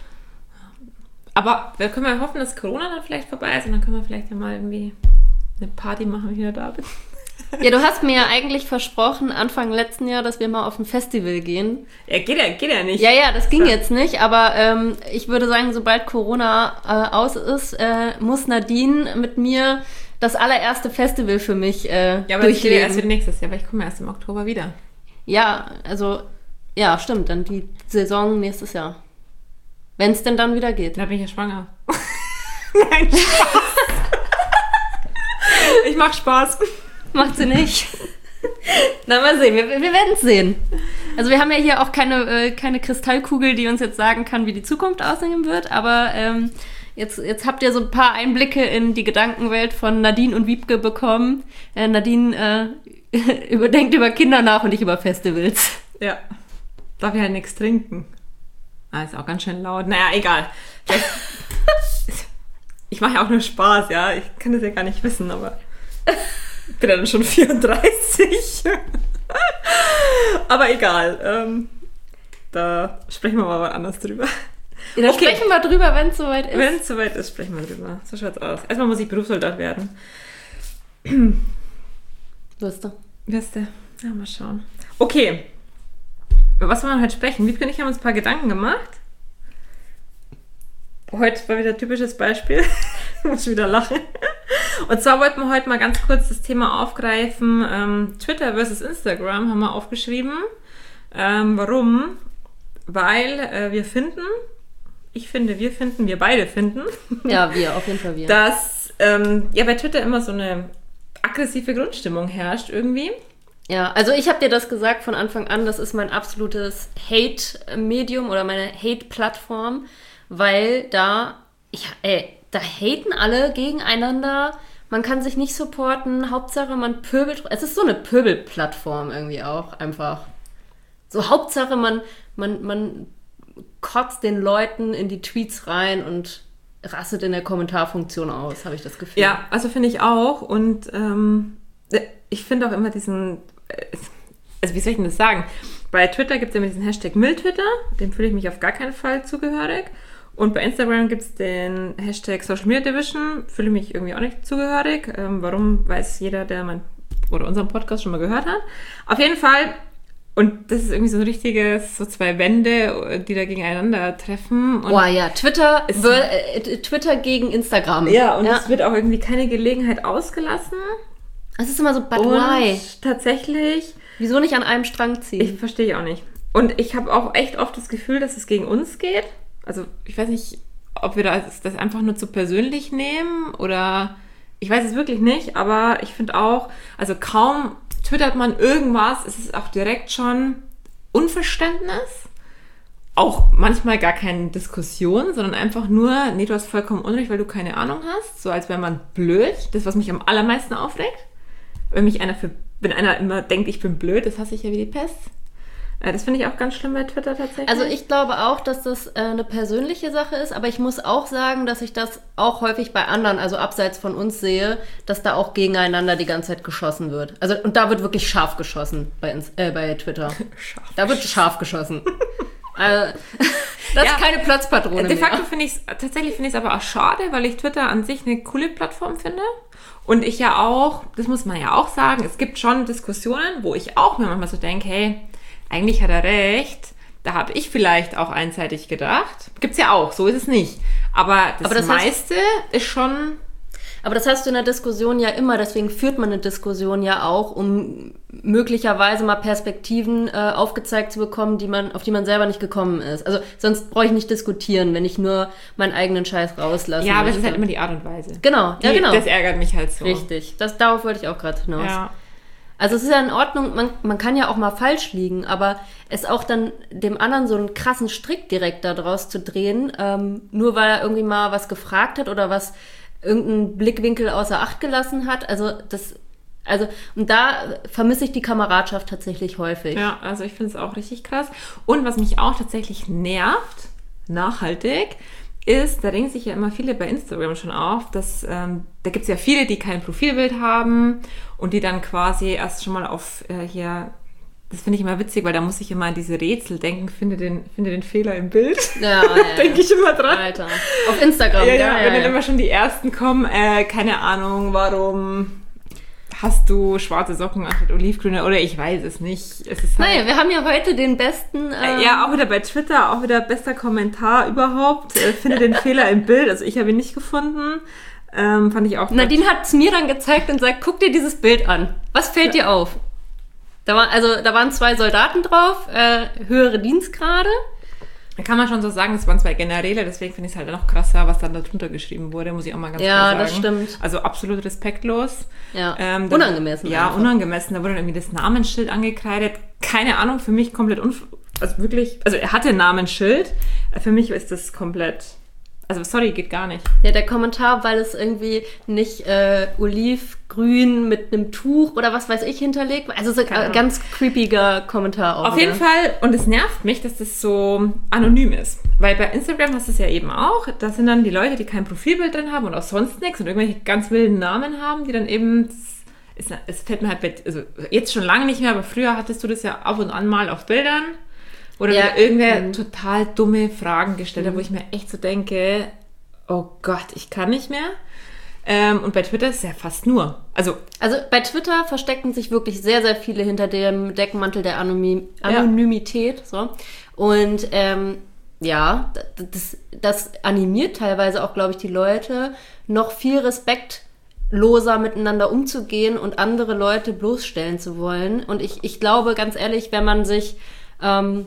Aber wir können mal hoffen, dass Corona dann vielleicht vorbei ist und dann können wir vielleicht ja mal irgendwie eine Party machen, wenn ich wieder da bin. Ja, du hast mir ja eigentlich versprochen, Anfang letzten Jahr, dass wir mal auf ein Festival gehen. Ja, geht ja, geht ja nicht. Ja, ja, das ging So. jetzt nicht, aber ähm, ich würde sagen, sobald Corona äh, aus ist, äh, muss Nadine mit mir das allererste Festival für mich äh, Ja, aber das geht ja erst durchleben. wieder nächstes Jahr, weil ich komme erst im Oktober wieder. Ja, also, ja, stimmt, dann die Saison nächstes Jahr. Wenn es denn dann wieder geht. Da bin ich ja schwanger. Nein, Spaß. Ich mach Spaß. Macht sie nicht. Na, mal sehen, wir, wir werden es sehen. Also wir haben ja hier auch keine, äh, keine Kristallkugel, die uns jetzt sagen kann, wie die Zukunft aussehen wird, aber ähm, jetzt, jetzt habt ihr so ein paar Einblicke in die Gedankenwelt von Nadine und Wiebke bekommen. Äh, Nadine äh, überdenkt über Kinder nach und ich über Festivals. Ja. Darf ich halt nichts trinken. Ah, ist auch ganz schön laut. Naja, egal. Vielleicht- Ich mache ja auch nur Spaß, ja. Ich kann das ja gar nicht wissen, aber ich bin ja dann schon vierunddreißig. Aber egal. Ähm, da sprechen wir mal was anderes drüber. Ja, da Okay. sprechen wir drüber, wenn es soweit ist. Wenn es soweit ist, sprechen wir drüber. So schaut's aus. Erstmal muss ich Berufssoldat werden. Wirst du. Wirst du? Ja, mal schauen. Okay. Über was wollen wir heute sprechen? Wiebke und ich haben uns ein paar Gedanken gemacht. Heute war wieder ein typisches Beispiel. Ich muss wieder lachen. Und zwar wollten wir heute mal ganz kurz das Thema aufgreifen. Ähm, Twitter versus Instagram haben wir aufgeschrieben. Ähm, warum? Weil äh, wir finden, ich finde, wir finden, wir beide finden, Ja, wir, auf jeden Fall wir. dass ähm, ja bei Twitter immer so eine aggressive Grundstimmung herrscht irgendwie. Ja, also ich habe dir das gesagt von Anfang an, das ist mein absolutes Hate-Medium oder meine Hate-Plattform, weil da, ja, ey, da haten alle gegeneinander, man kann sich nicht supporten, Hauptsache man pöbelt, es ist so eine Pöbel-Plattform irgendwie auch einfach. So Hauptsache man, man, man kotzt den Leuten in die Tweets rein und rastet in der Kommentarfunktion aus, habe ich das Gefühl. Ja, also finde ich auch. Und ähm, ich finde auch immer diesen, äh, also wie soll ich denn das sagen? Bei Twitter gibt es immer diesen Hashtag Mülltwitter, dem fühle ich mich auf gar keinen Fall zugehörig. Und bei Instagram gibt es den Hashtag Social Media Division, fühle ich mich irgendwie auch nicht zugehörig. Ähm, warum, weiß jeder, der mein oder unseren Podcast schon mal gehört hat. Auf jeden Fall, Und das ist irgendwie so ein richtiges, so zwei Wände, die da gegeneinander treffen. Und Boah, ja, Twitter, wird, äh, Twitter gegen Instagram. Ja, und ja. es wird auch irgendwie keine Gelegenheit ausgelassen. Es ist immer so, but und why? Tatsächlich... Wieso nicht an einem Strang ziehen? Ich verstehe ich auch nicht. Und ich habe auch echt oft das Gefühl, dass es gegen uns geht. Also ich weiß nicht, ob wir das, das einfach nur zu persönlich nehmen oder... Ich weiß es wirklich nicht, aber ich finde auch, also kaum twittert man irgendwas, es ist auch direkt schon Unverständnis. Auch manchmal gar keine Diskussion, sondern einfach nur, nee, du hast vollkommen Unrecht, weil du keine Ahnung hast. So als wäre man blöd. Das, was mich am allermeisten aufregt. Wenn mich einer für, wenn einer immer denkt, ich bin blöd, das hasse ich ja wie die Pest. Das finde ich auch ganz schlimm bei Twitter tatsächlich. Also ich glaube auch, dass das äh, eine persönliche Sache ist, aber ich muss auch sagen, dass ich das auch häufig bei anderen, also abseits von uns sehe, dass da auch gegeneinander die ganze Zeit geschossen wird. Also und da wird wirklich scharf geschossen bei, äh, bei Twitter. Scharf da wird scharf geschossen. also, das ja, ist keine Platzpatrone De facto mehr. finde ich es, tatsächlich finde ich es aber auch schade, weil ich Twitter an sich eine coole Plattform finde. Und ich ja auch, das muss man ja auch sagen, es gibt schon Diskussionen, wo ich auch mir manchmal so denke, hey, eigentlich hat er recht, da habe ich vielleicht auch einseitig gedacht. Gibt's ja auch, so ist es nicht. Aber das, Aber das meiste heißt, ist schon... Aber das hast du in der Diskussion ja immer, deswegen führt man eine Diskussion ja auch, um möglicherweise mal Perspektiven äh, aufgezeigt zu bekommen, die man, auf die man selber nicht gekommen ist. Also sonst brauche ich nicht diskutieren, wenn ich nur meinen eigenen Scheiß rauslasse. Ja, aber es ist halt immer die Art und Weise. Genau, die, ja genau. Das ärgert mich halt so. Richtig, das, darauf wollte ich auch gerade hinaus. Ja. Also es ist ja in Ordnung, man, man kann ja auch mal falsch liegen, aber es auch dann dem anderen so einen krassen Strick direkt da draus zu drehen, ähm, nur weil er irgendwie mal was gefragt hat oder was irgendeinen Blickwinkel außer Acht gelassen hat. Also das, also und da vermisse ich die Kameradschaft tatsächlich häufig. Ja, also ich finde es auch richtig krass. Und was mich auch tatsächlich nervt, nachhaltig, ist, da regen sich ja immer viele bei Instagram schon auf, dass ähm, da gibt es ja viele, die kein Profilbild haben und die dann quasi erst schon mal auf äh, hier, das finde ich immer witzig, weil da muss ich immer an diese Rätsel denken, finde den, finde den Fehler im Bild. Ja, ja, denke ich immer dran. Alter. Auf Instagram, ja. ja, Ja, ja, wenn ja. dann immer schon die ersten kommen, äh, keine Ahnung, warum hast du schwarze Socken anstatt olivgrüne oder ich weiß es nicht. Es ist halt, Naja, wir haben ja heute den besten... Ähm, ja, auch wieder bei Twitter, auch wieder bester Kommentar überhaupt. Äh, finde den Fehler im Bild, also ich habe ihn nicht gefunden. Ähm, fand ich auch... Nadine hat es mir dann gezeigt und sagt, guck dir dieses Bild an. Was fällt dir auf? Da war, also, da waren zwei Soldaten drauf, äh, höhere Dienstgrade. Da kann man schon so sagen, es waren zwei Generäle, deswegen finde ich es halt noch krasser, was dann da drunter geschrieben wurde, muss ich auch mal ganz Ja, klar sagen. das stimmt. Also absolut respektlos. Ja, ähm, dann, unangemessen. Ja, einfach. unangemessen. Da wurde dann irgendwie das Namensschild angekreidet. Keine Ahnung, für mich komplett unf... Also wirklich, also er hatte ein Namensschild. Für mich ist das komplett... Also sorry, geht gar nicht. Ja, der Kommentar, weil es irgendwie nicht äh, olivgrün mit einem Tuch oder was weiß ich hinterlegt war. Also so ein ganz creepiger Kommentar auch. Auf wieder. jeden Fall, und es nervt mich, dass das so anonym ist. Weil bei Instagram hast du es ja eben auch, da sind dann die Leute, die kein Profilbild drin haben und auch sonst nichts und irgendwelche ganz wilden Namen haben, die dann eben, es, es fällt mir halt, bei, also jetzt schon lange nicht mehr, aber früher hattest du das ja ab und an mal auf Bildern, oder ja. irgendwer mhm. total dumme Fragen gestellt hat, mhm. wo ich mir echt so denke, oh Gott, ich kann nicht mehr. Ähm, und bei Twitter ist es ja fast nur. Also, also bei Twitter verstecken sich wirklich sehr, sehr viele hinter dem Deckmantel der Anony- Anonymität. Ja. So. Und ähm, ja, das, das animiert teilweise auch, glaube ich, die Leute, noch viel respektloser miteinander umzugehen und andere Leute bloßstellen zu wollen. Und ich, ich glaube, ganz ehrlich, wenn man sich ähm,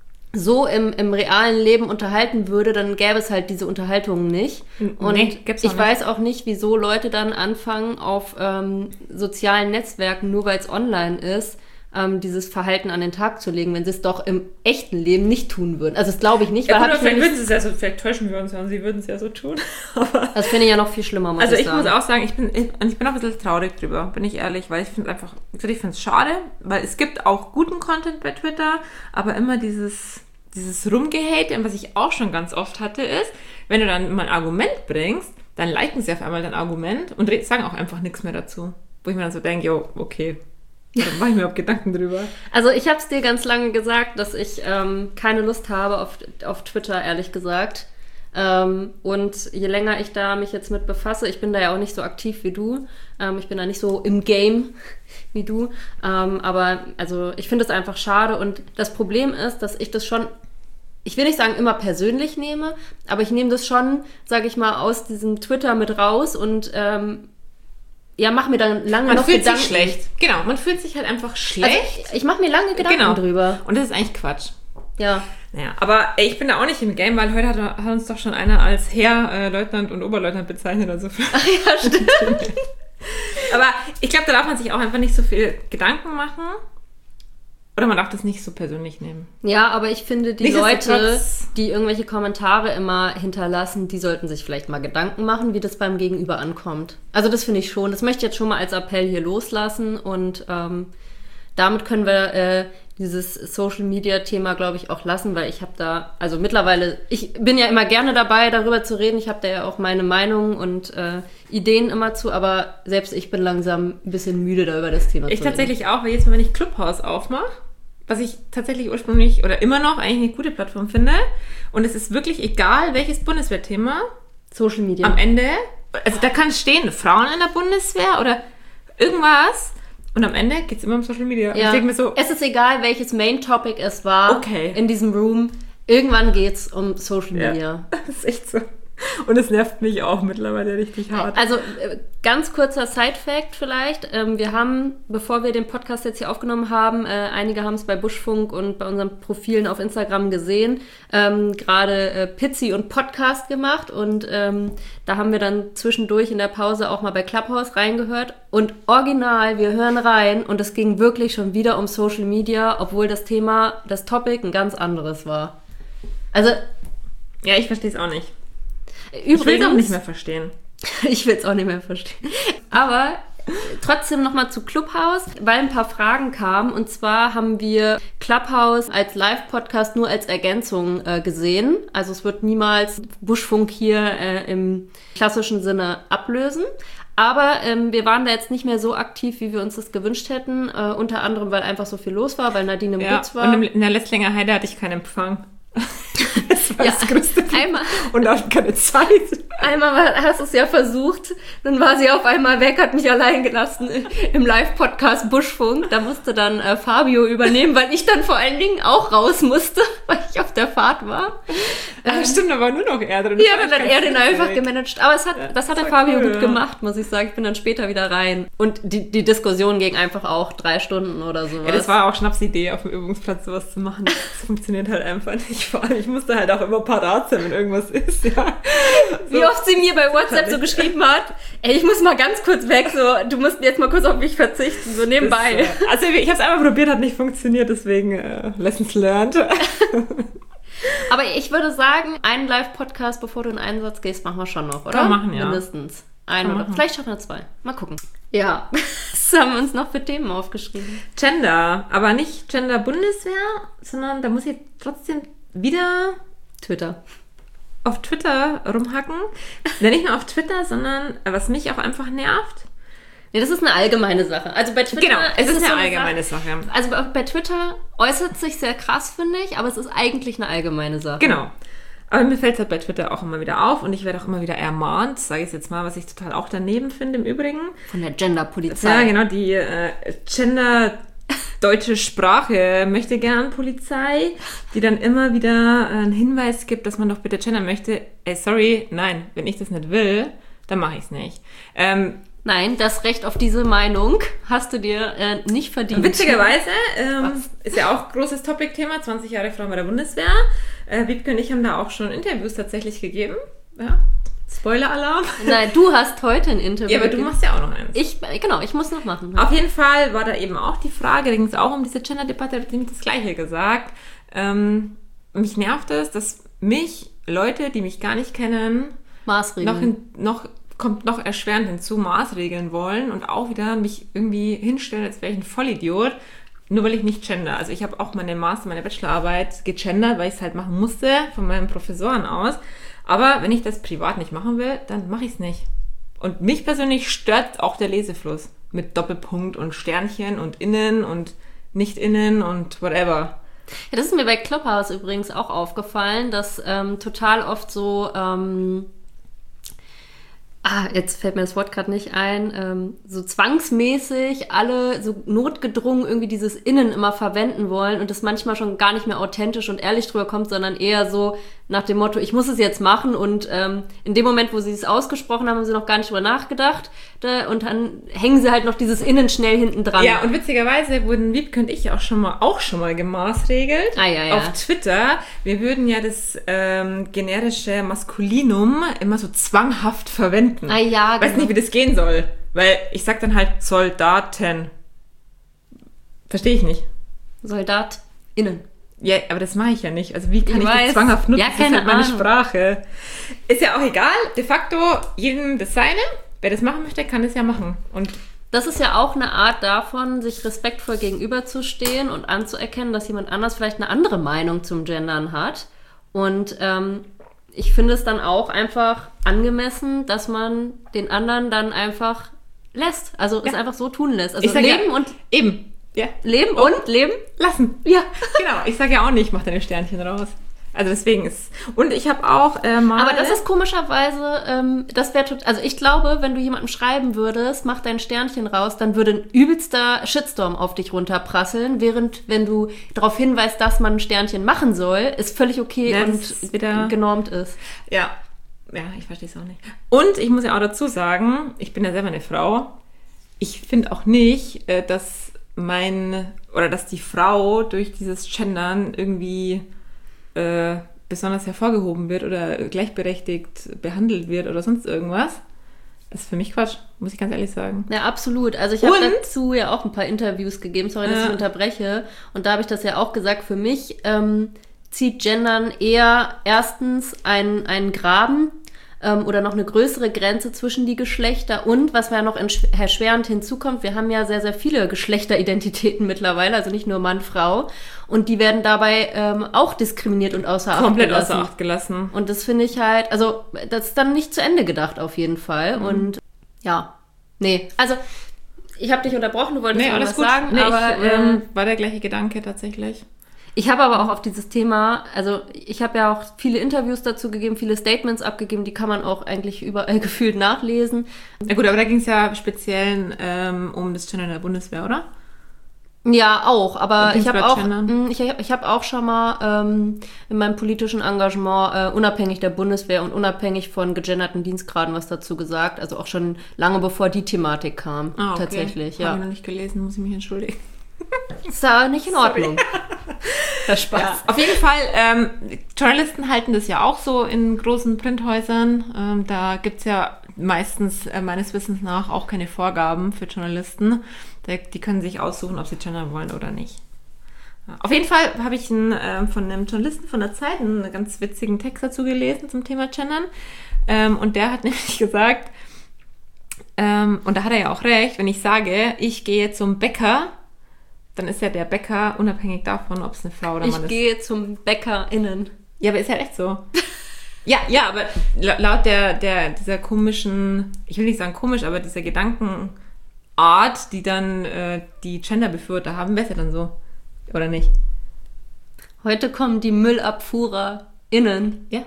so im, im realen Leben unterhalten würde, dann gäbe es halt diese Unterhaltungen nicht. Und nee, gibt's ich nicht. weiß auch nicht, wieso Leute dann anfangen, auf ähm, sozialen Netzwerken, nur weil es online ist, ähm, dieses Verhalten an den Tag zu legen, wenn sie es doch im echten Leben nicht tun würden. Also das glaube ich nicht. Ja, weil gut, hab ich vielleicht, nämlich- würden sie es ja so, vielleicht täuschen wir uns ja und sie würden es ja so tun. Aber das finde ich ja noch viel schlimmer, muss also ich ich sagen. muss auch sagen, ich bin, ich, und ich bin auch ein bisschen traurig drüber, bin ich ehrlich, weil ich finde einfach, ich finde es schade, weil es gibt auch guten Content bei Twitter, aber immer dieses, dieses Rumgehate, was ich auch schon ganz oft hatte, ist, wenn du dann mal ein Argument bringst, dann liken sie auf einmal dein Argument und re- sagen auch einfach nichts mehr dazu. Wo ich mir dann so denke, jo, okay, da mache ich mir auch Gedanken drüber. Also ich habe es dir ganz lange gesagt, dass ich ähm, keine Lust habe auf, auf Twitter, ehrlich gesagt. Ähm, und je länger ich da mich jetzt mit befasse, ich bin da ja auch nicht so aktiv wie du, ähm, ich bin da nicht so im Game wie du, ähm, aber also ich finde es einfach schade und das Problem ist, dass ich das schon, ich will nicht sagen immer persönlich nehme, aber ich nehme das schon, sage ich mal, aus diesem Twitter mit raus und ähm, ja, mach mir dann lange man noch fühlt Gedanken. sich schlecht. Genau, man fühlt sich halt einfach schlecht. Also ich ich mache mir lange Gedanken genau. drüber. Und das ist eigentlich Quatsch. Ja. Naja, aber ey, ich bin da auch nicht im Game, weil heute hat, hat uns doch schon einer als Herr, äh, Leutnant und Oberleutnant bezeichnet. Also Ach ja, stimmt. Aber ich glaube, da darf man sich auch einfach nicht so viel Gedanken machen. Oder man darf das nicht so persönlich nehmen. Ja, aber ich finde, die Nichtsdestotrotz- Leute, die irgendwelche Kommentare immer hinterlassen, die sollten sich vielleicht mal Gedanken machen, wie das beim Gegenüber ankommt. Also das finde ich schon. Das möchte ich jetzt schon mal als Appell hier loslassen und ähm, damit können wir äh, dieses Social-Media-Thema, glaube ich, auch lassen, weil ich habe da, also mittlerweile, ich bin ja immer gerne dabei, darüber zu reden. Ich habe da ja auch meine Meinung und äh, Ideen immer zu, aber selbst ich bin langsam ein bisschen müde, da über das Thema Ich zu reden. tatsächlich auch, weil jetzt mal, wenn ich Clubhouse aufmache, was ich tatsächlich ursprünglich oder immer noch eigentlich eine gute Plattform finde, und es ist wirklich egal, welches Bundeswehrthema Social Media. am Ende, also da kann stehen, Frauen in der Bundeswehr oder irgendwas, und am Ende geht es immer um Social Media. Ja. Ich denke mir so, Es ist egal, welches Main-Topic es war Okay. in diesem Room. Irgendwann geht's um Social ja, Media. das ist echt so. Und es nervt mich auch mittlerweile richtig hart. Also äh, ganz kurzer Side-Fact vielleicht. Ähm, wir haben, bevor wir den Podcast jetzt hier aufgenommen haben, äh, einige haben es bei Buschfunk und bei unseren Profilen auf Instagram gesehen, ähm, gerade äh, Pizzi und Podcast gemacht und ähm, da haben wir dann zwischendurch in der Pause auch mal bei Clubhouse reingehört und original, wir hören rein und es ging wirklich schon wieder um Social Media, obwohl das Thema, das Topic ein ganz anderes war. Also Ja, ich verstehe es auch nicht. übrigens, Ich will es auch nicht mehr verstehen. Ich will es auch nicht mehr verstehen. Aber trotzdem nochmal zu Clubhouse, weil ein paar Fragen kamen. Und zwar haben wir Clubhouse als Live-Podcast nur als Ergänzung äh, gesehen. Also es wird niemals Buschfunk hier äh, im klassischen Sinne ablösen. Aber ähm, wir waren da jetzt nicht mehr so aktiv, wie wir uns das gewünscht hätten. Äh, unter anderem, weil einfach so viel los war, weil Nadine im Ja, Butz war. und in der Letzlinger Heide hatte ich keinen Empfang. Das war Ja, das größte einmal, Und auch keine Zeit. einmal war, hast du es ja versucht, dann war sie auf einmal weg, hat mich allein gelassen im Live-Podcast Buschfunk. Da musste dann äh, Fabio übernehmen, weil ich dann vor allen Dingen auch raus musste, weil ich auf der Fahrt war. Ach, stimmt, da war nur noch er drin. Ja, dann hat er den einfach gemanagt. Aber es hat, Ja, das hat das der war Fabio cool, gut ja. gemacht, muss ich sagen. Ich bin dann später wieder rein. Und die, die Diskussion ging einfach auch drei Stunden oder sowas. Ja, das war auch Schnapsidee, auf dem Übungsplatz sowas zu machen. Das funktioniert halt einfach nicht. Vor allem, ich musste halt auch immer parat sein, wenn irgendwas ist, ja. Wie oft sie mir bei WhatsApp so geschrieben hat, ey, ich muss mal ganz kurz weg, so, du musst jetzt mal kurz auf mich verzichten, so nebenbei. Das, äh, also ich habe es einmal probiert, hat nicht funktioniert, deswegen äh, Lessons learned. Aber ich würde sagen, einen Live-Podcast, bevor du in den Einsatz gehst, machen wir schon noch, oder? Kann man machen, ja. Mindestens. Einen Kann oder machen. vielleicht schaffen wir zwei. Mal gucken. Ja, was haben wir uns noch für Themen aufgeschrieben? Gender, aber nicht Gender Bundeswehr, sondern da muss ich trotzdem wieder Twitter. auf Twitter rumhacken. Ja, nicht nur auf Twitter, sondern was mich auch einfach nervt. Nee, das ist eine allgemeine Sache. Also bei Twitter Genau, es ist so eine allgemeine Sache. Sache. Also bei, bei Twitter äußert sich sehr krass, finde ich, aber es ist eigentlich eine allgemeine Sache. Genau. Aber mir fällt es halt bei Twitter auch immer wieder auf und ich werde auch immer wieder ermahnt, sage ich jetzt mal, was ich total auch daneben finde im Übrigen. Von der Gender-Polizei. Ja, genau, die äh, Gender deutsche Sprache möchte gern Polizei, die dann immer wieder äh, einen Hinweis gibt, dass man doch bitte gendern möchte. Ey, sorry, nein, wenn ich das nicht will, dann mache ich es nicht. Ähm, Nein, das Recht auf diese Meinung hast du dir äh, nicht verdient. Witzigerweise ähm, ist ja auch großes Topic-Thema, zwanzig Jahre Frauen bei der Bundeswehr. Äh, Wiebke und ich haben da auch schon Interviews tatsächlich gegeben. Ja, Spoiler-Alarm. Nein, du hast heute ein Interview. Ja, aber du machst ja auch noch eins. Ich, genau, ich muss noch machen. Auf jeden Fall war da eben auch die Frage, da ging es auch um diese Gender-Debatte, da hat nämlich das Gleiche gesagt. Ähm, mich nervt es, dass mich Leute, die mich gar nicht kennen, Maßregeln. noch, hin, noch kommt noch erschwerend hinzu, Maßregeln wollen und auch wieder mich irgendwie hinstellen, als wäre ich ein Vollidiot, nur weil ich nicht gender. Also ich habe auch meine Master, meine Bachelorarbeit gegendert, weil ich es halt machen musste, von meinen Professoren aus. Aber wenn ich das privat nicht machen will, dann mache ich es nicht. Und mich persönlich stört auch der Lesefluss mit Doppelpunkt und Sternchen und innen und nicht innen und whatever. Ja, das ist mir bei Clubhouse übrigens auch aufgefallen, dass ähm, total oft so, ähm, ah, jetzt fällt mir das Wort gerade nicht ein, ähm, so zwangsmäßig alle so notgedrungen irgendwie dieses Innen immer verwenden wollen und das manchmal schon gar nicht mehr authentisch und ehrlich drüber kommt, sondern eher so nach dem Motto, ich muss es jetzt machen und ähm, in dem Moment, wo sie es ausgesprochen haben, haben sie noch gar nicht drüber nachgedacht da, und dann hängen sie halt noch dieses Innen schnell hinten dran. Ja, und witzigerweise wurden Wiebke und ich auch schon mal, auch schon mal gemaßregelt ah, ja, ja. auf Twitter. Wir würden ja das ähm, generische Maskulinum immer so zwanghaft verwenden. Ah, ja, genau. Weiß nicht, wie das gehen soll, weil ich sag dann halt Soldaten. Verstehe ich nicht. SoldatInnen. Ja, aber das mache ich ja nicht. Also wie kann ich, ich weiß. das zwanghaft nutzen? Ja, das ist halt meine Ahnung. Sprache. Ist ja auch egal. De facto, jedem das seine. Wer das machen möchte, kann das ja machen. Und das ist ja auch eine Art davon, sich respektvoll gegenüberzustehen und anzuerkennen, dass jemand anders vielleicht eine andere Meinung zum Gendern hat. Und ähm, ich finde es dann auch einfach angemessen, dass man den anderen dann einfach lässt. Also es Ja. einfach so tun lässt. Also ich sag leben ja, und eben. Ja. leben und leben. Lassen. Ja. Genau. Ich sage ja auch nicht, mach deine Sternchen raus. Also deswegen ist... Und ich habe auch äh, mal... Aber das ist komischerweise, ähm, das wäre total... Also ich glaube, wenn du jemandem schreiben würdest, mach dein Sternchen raus, dann würde ein übelster Shitstorm auf dich runterprasseln, während wenn du darauf hinweist, dass man ein Sternchen machen soll, ist völlig okay Ja, und ist wieder- genormt ist. Ja. Ja, ich verstehe es auch nicht. Und ich muss ja auch dazu sagen, ich bin ja selber eine Frau. Ich finde auch nicht, äh, dass mein... Oder dass die Frau durch dieses Gendern irgendwie... Äh, besonders hervorgehoben wird oder gleichberechtigt behandelt wird oder sonst irgendwas. Das ist für mich Quatsch, muss ich ganz ehrlich sagen. Ja, absolut. Also ich habe Und- dazu ja auch ein paar Interviews gegeben, sorry, dass Ja. ich unterbreche. Und da habe ich das ja auch gesagt, für mich ähm, zieht Gendern eher erstens einen, einen Graben ähm, oder noch eine größere Grenze zwischen die Geschlechter. Und was mir ja noch entsch- erschwerend hinzukommt, wir haben ja sehr, sehr viele Geschlechteridentitäten mittlerweile, also nicht nur Mann, Frau. Und die werden dabei ähm, auch diskriminiert und außer Acht Komplett gelassen. außer Acht gelassen. Und das finde ich halt, also das ist dann nicht zu Ende gedacht auf jeden Fall. Mhm. Und ja, nee, also ich habe dich unterbrochen, du wolltest Nee, alles was gut. sagen, Nee, aber ich, ähm, ähm, war der gleiche Gedanke tatsächlich. ich habe aber auch auf dieses Thema, also ich habe ja auch viele Interviews dazu gegeben, viele Statements abgegeben, die kann man auch eigentlich überall gefühlt nachlesen. Ja gut, aber da ging es ja speziell ähm, um das Gender in der Bundeswehr, oder? Ja, auch, aber Und ich habe Dienstgrad auch, gendern. mh, ich, ich habe auch schon mal ähm, in meinem politischen Engagement äh, unabhängig der Bundeswehr und unabhängig von gegenderten Dienstgraden was dazu gesagt, also auch schon lange bevor die Thematik kam, Ah, okay. tatsächlich, Habe ja. ich noch nicht gelesen, muss ich mich entschuldigen. Ist da nicht in Ordnung. Das Spaß. Ja, auf jeden Fall, ähm, Journalisten halten das ja auch so in großen Printhäusern. Ähm, da gibt's ja meistens äh, meines Wissens nach auch keine Vorgaben für Journalisten. Da, die können sich aussuchen, ob sie gendern wollen oder nicht. Ja, auf jeden Fall habe ich einen, ähm, von einem Journalisten von der Zeit einen ganz witzigen Text dazu gelesen zum Thema Gendern. Ähm, und der hat nämlich gesagt, ähm, und da hat er ja auch recht, wenn ich sage, ich gehe zum Bäcker, dann ist ja der Bäcker unabhängig davon, ob es eine Frau oder Mann Ich ist. gehe zum BäckerInnen. Ja, aber ist ja echt so. ja, ja, aber la- laut der, der, dieser komischen, ich will nicht sagen komisch, aber dieser Gedankenart, die dann äh, die Genderbefürworter haben, wäre es ja dann so. Oder nicht? Heute kommen die MüllabfuhrerInnen. Ja.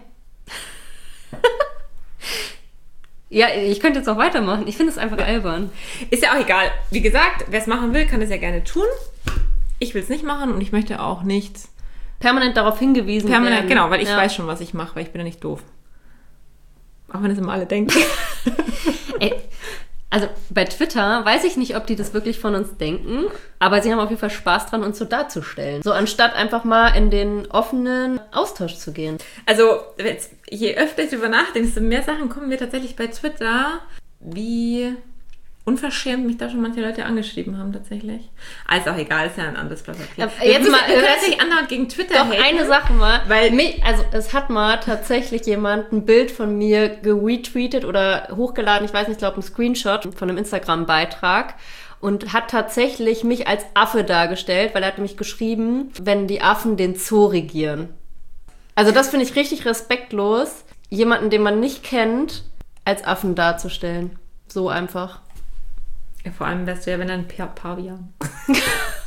Ja, ich könnte jetzt auch weitermachen. Ich finde es einfach albern. Ist ja auch egal. Wie gesagt, wer es machen will, kann es ja gerne tun. Ich will es nicht machen und ich möchte auch nicht Permanent darauf hingewiesen permanent, werden. genau, weil ich Ja. weiß schon, was ich mache, weil ich bin ja nicht doof. Auch wenn es immer alle denken. Ey, also bei Twitter weiß ich nicht, ob die das wirklich von uns denken, aber sie haben auf jeden Fall Spaß dran, uns so darzustellen. So anstatt einfach mal in den offenen Austausch zu gehen. Also, jetzt, je öfter ich darüber nachdenke, desto mehr Sachen kommen mir tatsächlich bei Twitter, wie unverschämt mich da schon manche Leute angeschrieben haben, tatsächlich. Also auch egal, ist ja ein anderes Blatt Papier. Ja, jetzt mal, du hör- kannst nicht andauernd gegen Twitter Doch, haten. eine Sache mal. Weil- mich, also es hat mal tatsächlich jemand ein Bild von mir geretweetet oder hochgeladen, ich weiß nicht, ich glaube ein Screenshot von einem Instagram-Beitrag und hat tatsächlich mich als Affe dargestellt, weil er hat nämlich geschrieben, wenn die Affen den Zoo regieren. Also das finde ich richtig respektlos, jemanden, den man nicht kennt, als Affen darzustellen. So einfach. Ja, vor allem wärst du ja, wenn dann Pa- Pavian.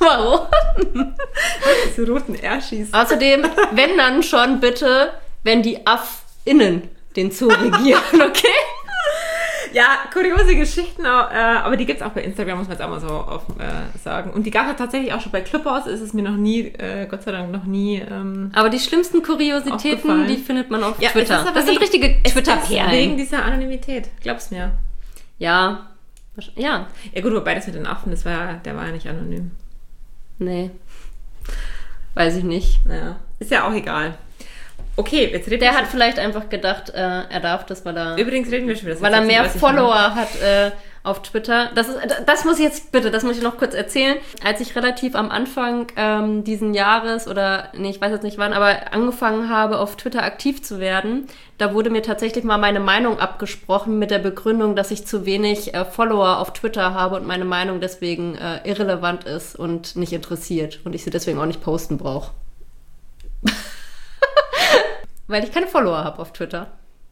Warum? Diese roten Erschis. Außerdem, wenn dann schon bitte, wenn die AffInnen den Zoo regieren, okay? Ja, kuriose Geschichten, äh, aber die gibt es auch bei Instagram, muss man jetzt auch mal so auf, äh, sagen. Und die gab es tatsächlich auch schon bei Clubhouse, ist es mir noch nie, äh, Gott sei Dank noch nie ähm, Aber die schlimmsten Kuriositäten, aufgefallen. die findet man auf Ja, Twitter. es ist Das sind wegen- richtige es ist Twitter-Perlen. wegen dieser Anonymität, glaub's mir. Ja, ja, Ja gut, wobei das mit den Affen, das war ja, der war ja nicht anonym. nee, weiß ich nicht. Naja, ist ja auch egal. Okay, jetzt reden Der wir hat vielleicht einfach gedacht, äh, er darf das, weil er, Übrigens reden wir schon wieder. weil er mehr sechsunddreißig Follower hat äh, auf Twitter. Das ist, das muss ich jetzt bitte, das muss ich noch kurz erzählen. Als ich relativ am Anfang ähm, diesen Jahres oder, nee, ich weiß jetzt nicht wann, aber angefangen habe, auf Twitter aktiv zu werden, da wurde mir tatsächlich mal meine Meinung abgesprochen mit der Begründung, dass ich zu wenig äh, Follower auf Twitter habe und meine Meinung deswegen äh, irrelevant ist und nicht interessiert und ich sie deswegen auch nicht posten brauche. Weil ich keine Follower habe auf Twitter.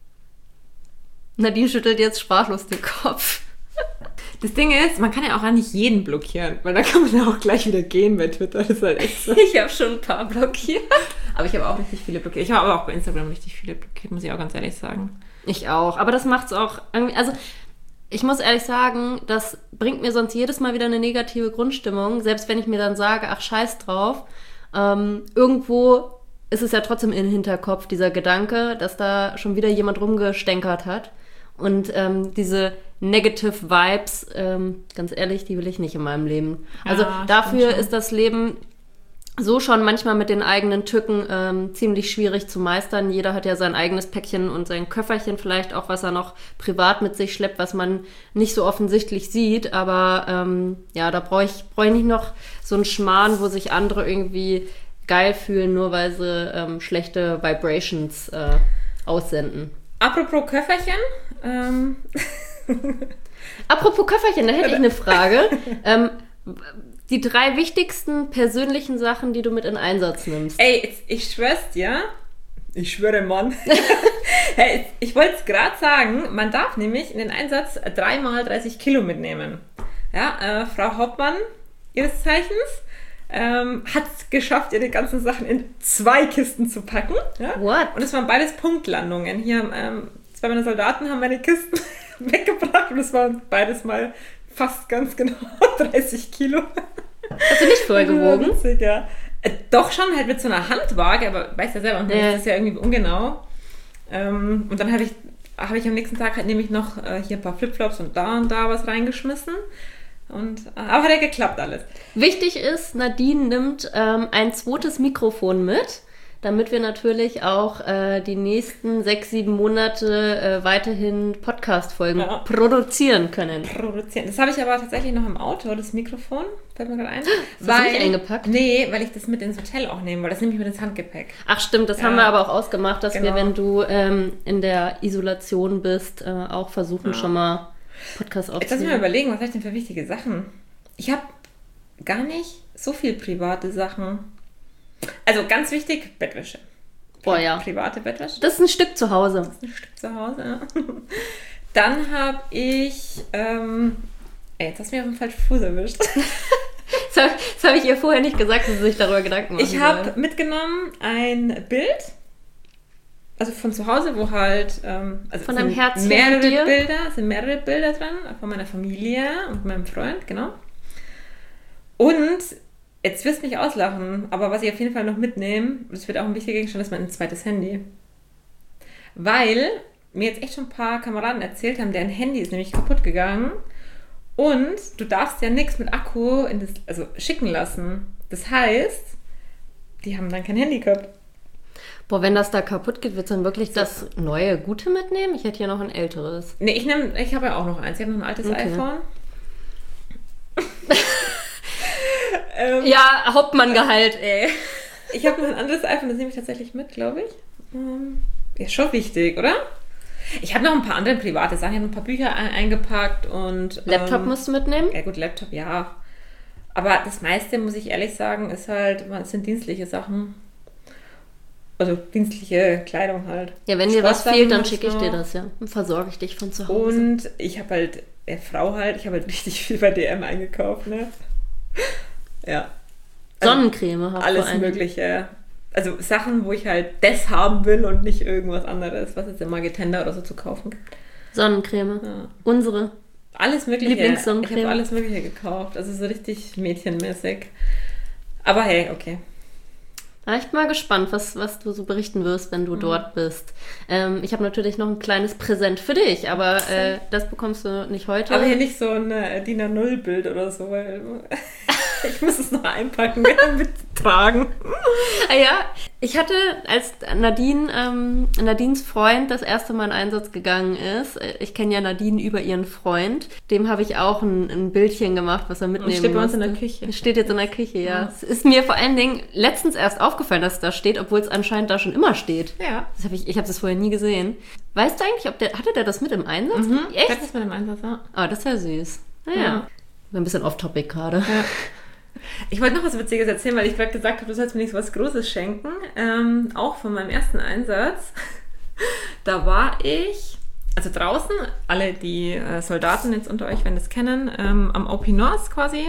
Nadine schüttelt jetzt sprachlos den Kopf. Das Ding ist, man kann ja auch nicht jeden blockieren, weil dann kann man ja auch gleich wieder gehen bei Twitter. Das ist halt echt so. Ich habe schon ein paar blockiert. Aber ich habe auch richtig viele blockiert. Ich habe aber auch bei Instagram richtig viele blockiert, muss ich auch ganz ehrlich sagen. Ich auch. Aber das macht's auch irgendwie. Also, ich muss ehrlich sagen, das bringt mir sonst jedes Mal wieder eine negative Grundstimmung. Selbst wenn ich mir dann sage, ach, scheiß drauf. Ähm, irgendwo ist es ja trotzdem im Hinterkopf, dieser Gedanke, dass da schon wieder jemand rumgestänkert hat. Und ähm, diese Negative Vibes, ähm, ganz ehrlich, die will ich nicht in meinem Leben. Also Ja, dafür stimmt schon. ist das Leben so schon manchmal mit den eigenen Tücken ähm, ziemlich schwierig zu meistern. Jeder hat ja sein eigenes Päckchen und sein Köfferchen vielleicht auch, was er noch privat mit sich schleppt, was man nicht so offensichtlich sieht. Aber ähm, ja, da brauche ich, brauch ich nicht noch so einen Schmarrn, wo sich andere irgendwie geil fühlen, nur weil sie ähm, schlechte Vibrations äh, aussenden. Apropos Köfferchen, ähm, Apropos Köfferchen, da hätte ich eine Frage. ähm, die drei wichtigsten persönlichen Sachen, die du mit in Einsatz nimmst. ey, jetzt, ich schwör's dir. Ich schwöre, Mann. Hey, ich wollte es gerade sagen, man darf nämlich in den Einsatz dreimal dreißig Kilo mitnehmen. Ja, äh, Frau Hauptmann, ihres Zeichens, ähm, hat es geschafft, ihre ganzen Sachen in zwei Kisten zu packen. Ja? What? Und es waren beides Punktlandungen. Hier, ähm, zwei meiner Soldaten haben meine Kisten weggebracht und es waren beides mal fast ganz genau dreißig Kilo. Hast du nicht vorher gewogen? Witzig, ja. Äh, doch schon, halt mit so einer Handwaage, aber weißt ja selber, Ja. das ist ja irgendwie ungenau. Ähm, und dann habe ich, hab ich am nächsten Tag halt nämlich noch äh, hier ein paar Flipflops und da und da was reingeschmissen. Und, äh, aber hat ja geklappt alles. Wichtig ist, Nadine nimmt ähm, ein zweites Mikrofon mit, damit wir natürlich auch äh, die nächsten sechs, sieben Monate äh, weiterhin Podcast-Folgen Ja. produzieren können. Produzieren. Das habe ich aber tatsächlich noch im Auto, das Mikrofon, fällt mir gerade ein. Hast du nicht eingepackt? Nee, weil ich das mit ins Hotel auch nehme, weil das nehme ich mit ins Handgepäck. Ach stimmt, das Ja. haben wir aber auch ausgemacht, dass wir, Genau. wenn du ähm, in der Isolation bist, äh, auch versuchen Ja. schon mal Podcast Jetzt lass mich mal aufzunehmen. überlegen, was habe ich denn für wichtige Sachen? Ich habe gar nicht so viel private Sachen. Also ganz wichtig, Bettwäsche. Boah, ja. Private Bettwäsche. Das ist ein Stück zu Hause. Ein Stück zu Hause, ja. Dann habe ich, ähm, ey, jetzt hast du mich auf den falschen Fuß erwischt. Das habe hab ich ihr vorher nicht gesagt, dass sie sich darüber Gedanken machen Ich habe soll. mitgenommen ein Bild, also von zu Hause, wo halt, ähm, also Von es einem sind Herzchen mehrere mit dir? Bilder, es sind mehrere Bilder drin, von meiner Familie und meinem Freund, genau. Und jetzt wirst du mich auslachen, aber was ich auf jeden Fall noch mitnehme, das wird auch ein wichtiger Gegenstand, ist mein zweites Handy. Weil mir jetzt echt schon ein paar Kameraden erzählt haben, deren Handy ist nämlich kaputt gegangen und du darfst ja nichts mit Akku in das, also schicken lassen. Das heißt, die haben dann kein Handy gehabt. Boah, wenn das da kaputt geht, wird es dann wirklich das neue, gute mitnehmen? Ich hätte hier noch ein älteres. Nee, ich nehme, ich habe ja auch noch eins. Ich habe noch ein altes Okay. iPhone. ähm, Ja, Hauptmanngehalt, ey. Ich habe noch ein anderes iPhone, das nehme ich tatsächlich mit, glaube ich. Ähm, ist schon wichtig, oder? Ich habe noch ein paar andere private Sachen. Ich habe ein paar Bücher ein, eingepackt und... Laptop ähm, musst du mitnehmen? Ja gut, Laptop, ja. Aber das meiste, muss ich ehrlich sagen, ist halt, es sind dienstliche Sachen. Also dienstliche Kleidung halt. Ja, wenn dir was Sportsachen fehlt, dann hab ich schicke ich dir noch. das, ja. Dann versorge ich dich von zu Hause. Und ich habe halt, der Frau halt, ich habe halt richtig viel bei D M eingekauft, ne? Ja. Sonnencreme habe Alles Mögliche. Also Sachen, wo ich halt das haben will und nicht irgendwas anderes, was es im Magitenda oder so zu kaufen gibt. Sonnencreme. Ja. Unsere. Alles Mögliche. Lieblingssonnencreme. Ich habe alles Mögliche gekauft. Also so richtig mädchenmäßig. Aber hey, okay. Ja, ich bin mal gespannt, was, was du so berichten wirst, wenn du mhm. dort bist. Ähm, ich habe natürlich noch ein kleines Präsent für dich, aber äh, das bekommst du nicht heute. Aber hier nicht so ein D I N A null Bild oder so, weil ich muss es noch einpacken und mittragen. Ah ja, ich hatte, als Nadine, ähm, Nadines Freund das erste Mal in Einsatz gegangen ist, ich kenne ja Nadine über ihren Freund, dem habe ich auch ein, ein Bildchen gemacht, was er mitnehmen musste. Und steht bei uns in der Küche. Steht jetzt in der Küche, ja. ja. Es ist mir vor allen Dingen letztens erst aufgefallen, dass es da steht, obwohl es anscheinend da schon immer steht. Ja. Das hab ich ich habe das vorher nie gesehen. Weißt du eigentlich, ob der, hatte der das mit im Einsatz? Mhm, echt? Der hat das mit im Einsatz, ja. Ah, das ist ja süß. Naja. Ja. Ein bisschen off-topic gerade. Ja. Ich wollte noch was Witziges erzählen, weil ich gerade gesagt habe, du sollst mir nicht so was Großes schenken. Ähm, auch von meinem ersten Einsatz. Da war ich, also draußen, alle die äh, Soldaten jetzt unter euch werden das kennen, ähm, am O P North quasi.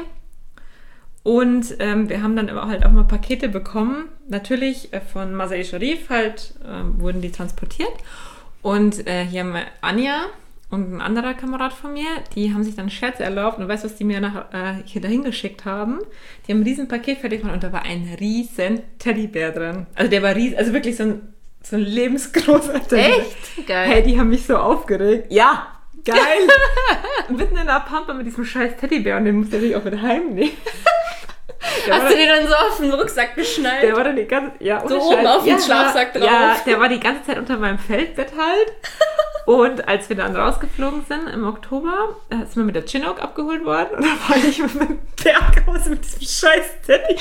Und ähm, wir haben dann aber halt auch mal Pakete bekommen. Natürlich äh, von Masai Sharif halt äh, wurden die transportiert. Und äh, hier haben wir Anja und ein anderer Kamerad von mir, die haben sich dann Scherze erlaubt und weißt du, was die mir nach, äh, hier dahin geschickt haben? Die haben ein riesen Paket fertig gemacht und da war ein riesen Teddybär drin. Also der war riesig, also wirklich so ein, so ein lebensgroßer Teddybär. Echt? Geil. Hey, die haben mich so aufgeregt. Ja, geil. Mitten in der Pampa mit diesem scheiß Teddybär und den musste ich auch mit heimnehmen. Der Hast du den dann so auf den Rucksack geschnallt? Der war dann die ganze ja, so oben Scheiß. auf dem ja, Schlafsack drauf. Ja, der war die ganze Zeit unter meinem Feldbett halt. Und als wir dann rausgeflogen sind im Oktober, sind wir mit der Chinook abgeholt worden und da war ich mit dem Berghaus mit diesem scheiß Teddy.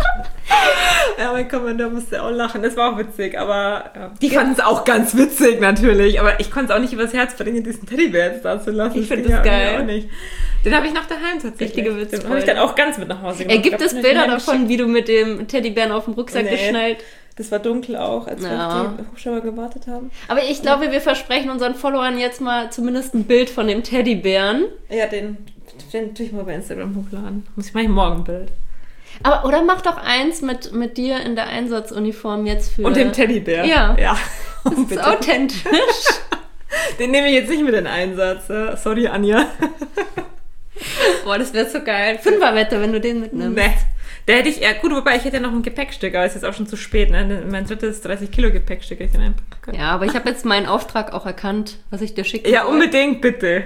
Ja, mein Kommandeur musste auch lachen. Das war auch witzig, aber ja. Die ja. fanden es auch ganz witzig natürlich, aber ich konnte es auch nicht übers Herz bringen, diesen Teddybär jetzt da zu lassen. Ich finde das geil. Auch nicht. Den habe ich noch daheim tatsächlich. Richtige Witze. Den habe ich dann auch ganz mit nach Hause genommen. Er gibt es Bilder davon, wie du mit dem Teddybären auf dem Rucksack nee. geschnallt. Das war dunkel auch, als ja. wir auf die Hubschrauber gewartet haben. Aber ich glaube, wir versprechen unseren Followern jetzt mal zumindest ein Bild von dem Teddybären. Ja, den, den tue ich mal bei Instagram hochladen. Muss ich mal morgen ein Bild. Aber, oder mach doch eins mit, mit dir in der Einsatzuniform jetzt für... Und dem Teddybär. Ja. ja. Das ist bitte. Authentisch. Den nehme ich jetzt nicht mit in den Einsatz. Sorry, Anja. Boah, das wäre so geil. Fünferwette, wenn du den mitnimmst. Nee. Da hätte ich eher, gut, wobei ich hätte ja noch ein Gepäckstück, aber es ist jetzt auch schon zu spät, ne? Mein drittes dreißig Kilo Gepäckstück ich dann einpacken kann. Ja, aber ich habe jetzt meinen Auftrag auch erkannt, was ich dir schicke. Ja, unbedingt, bitte.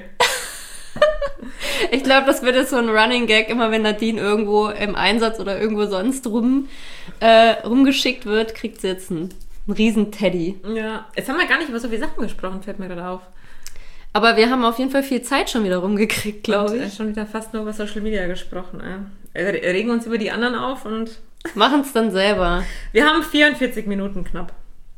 Ich glaube, das wird jetzt so ein Running Gag, immer wenn Nadine irgendwo im Einsatz oder irgendwo sonst rum äh, rumgeschickt wird, kriegt sie jetzt einen, einen riesen Teddy. Ja, jetzt haben wir gar nicht über so viele Sachen gesprochen, fällt mir gerade auf. Aber wir haben auf jeden Fall viel Zeit schon wieder rumgekriegt, glaube ich. Und, äh, schon wieder fast nur über Social Media gesprochen. Äh. Wir regen uns über die anderen auf und machen es dann selber. Wir haben vierundvierzig Minuten knapp.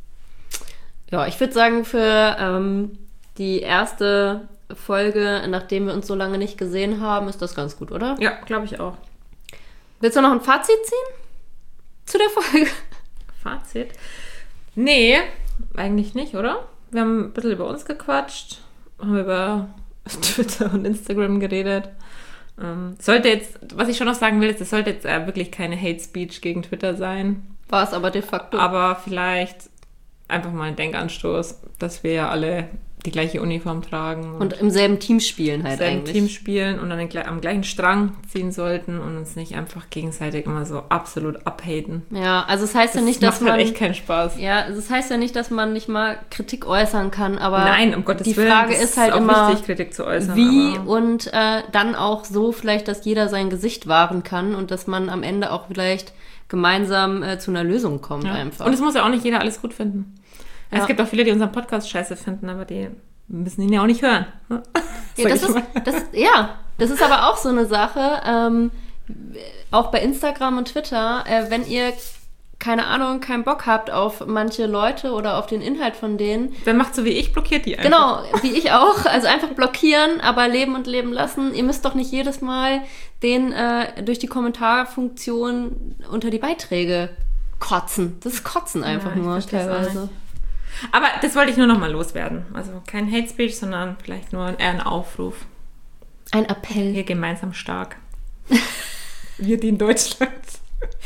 Ja, ich würde sagen, für ähm, die erste Folge, nachdem wir uns so lange nicht gesehen haben, ist das ganz gut, oder? Ja, glaube ich auch. Willst du noch ein Fazit ziehen zu der Folge? Fazit? Nee, eigentlich nicht, oder? Wir haben ein bisschen über uns gequatscht, haben über Twitter und Instagram geredet. Ähm, sollte jetzt, was ich schon noch sagen will, ist, es sollte jetzt äh, wirklich keine Hate Speech gegen Twitter sein. War es aber de facto. Aber vielleicht einfach mal ein Denkanstoß, dass wir ja alle die gleiche Uniform tragen. Und, und im selben Team spielen halt selben eigentlich. Team spielen und dann den, am gleichen Strang ziehen sollten und uns nicht einfach gegenseitig immer so absolut abhaten. Ja, also es heißt das ja nicht, dass macht man... halt echt keinen Spaß. Ja, also es heißt ja nicht, dass man nicht mal Kritik äußern kann, aber Nein, um Gottes die Willen, Frage ist halt ist auch immer, wichtig, Kritik zu äußern, wie aber und äh, dann auch so vielleicht, dass jeder sein Gesicht wahren kann und dass man am Ende auch vielleicht gemeinsam äh, zu einer Lösung kommt ja. einfach. Und es muss ja auch nicht jeder alles gut finden. Ja. Es gibt auch viele, die unseren Podcast scheiße finden, aber die müssen ihn ja auch nicht hören. Ja, das ist, das, ja, das ist aber auch so eine Sache, ähm, auch bei Instagram und Twitter, äh, wenn ihr, keine Ahnung, keinen Bock habt auf manche Leute oder auf den Inhalt von denen. Dann macht so wie ich, blockiert die einfach. Genau, wie ich auch. Also einfach blockieren, aber leben und leben lassen. Ihr müsst doch nicht jedes Mal den äh, durch die Kommentarfunktion unter die Beiträge kotzen. Das ist Kotzen einfach ja, nur teilweise. Aber das wollte ich nur noch mal loswerden. Also kein Hate Speech, sondern vielleicht nur eher ein Aufruf. Ein Appell. Wir gemeinsam stark. Wir, die in Deutschland.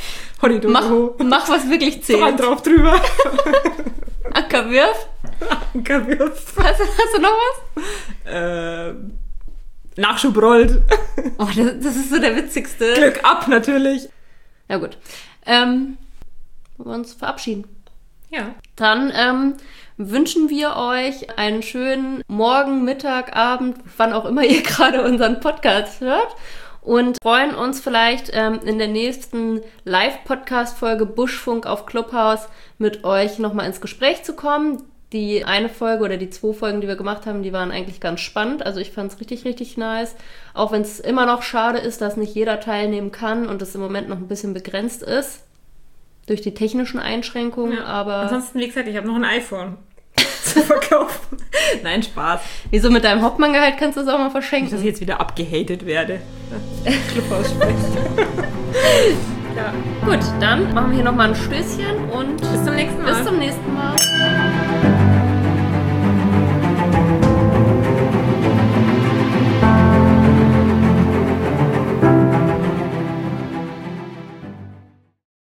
Mach, mach was wirklich zählt. Dran drauf drüber. Ankerwürf. Ankerwürf. Hast, du- hast du noch was? Äh, Nachschub rollt. Oh, das, das ist so der witzigste. Glück ab, natürlich. Ja gut. Ähm, wollen wir uns verabschieden? Ja. Dann ähm, wünschen wir euch einen schönen Morgen, Mittag, Abend, wann auch immer ihr gerade unseren Podcast hört. Und freuen uns vielleicht ähm, in der nächsten Live-Podcast-Folge Buschfunk auf Clubhouse mit euch nochmal ins Gespräch zu kommen. Die eine Folge oder die zwei Folgen, die wir gemacht haben, die waren eigentlich ganz spannend. Also ich fand es richtig, richtig nice. Auch wenn es immer noch schade ist, dass nicht jeder teilnehmen kann und es im Moment noch ein bisschen begrenzt ist. Durch die technischen Einschränkungen, Ja. aber... Ansonsten, wie gesagt, ich habe noch ein iPhone zu verkaufen. Nein, Spaß. Wieso mit deinem Hauptmanngehalt kannst du es auch mal verschenken? Nicht, dass ich jetzt wieder abgehatet werde. Clubhaus spricht. Ja. Gut, dann machen wir hier nochmal ein Stößchen und Bis zum nächsten Mal. bis zum nächsten Mal.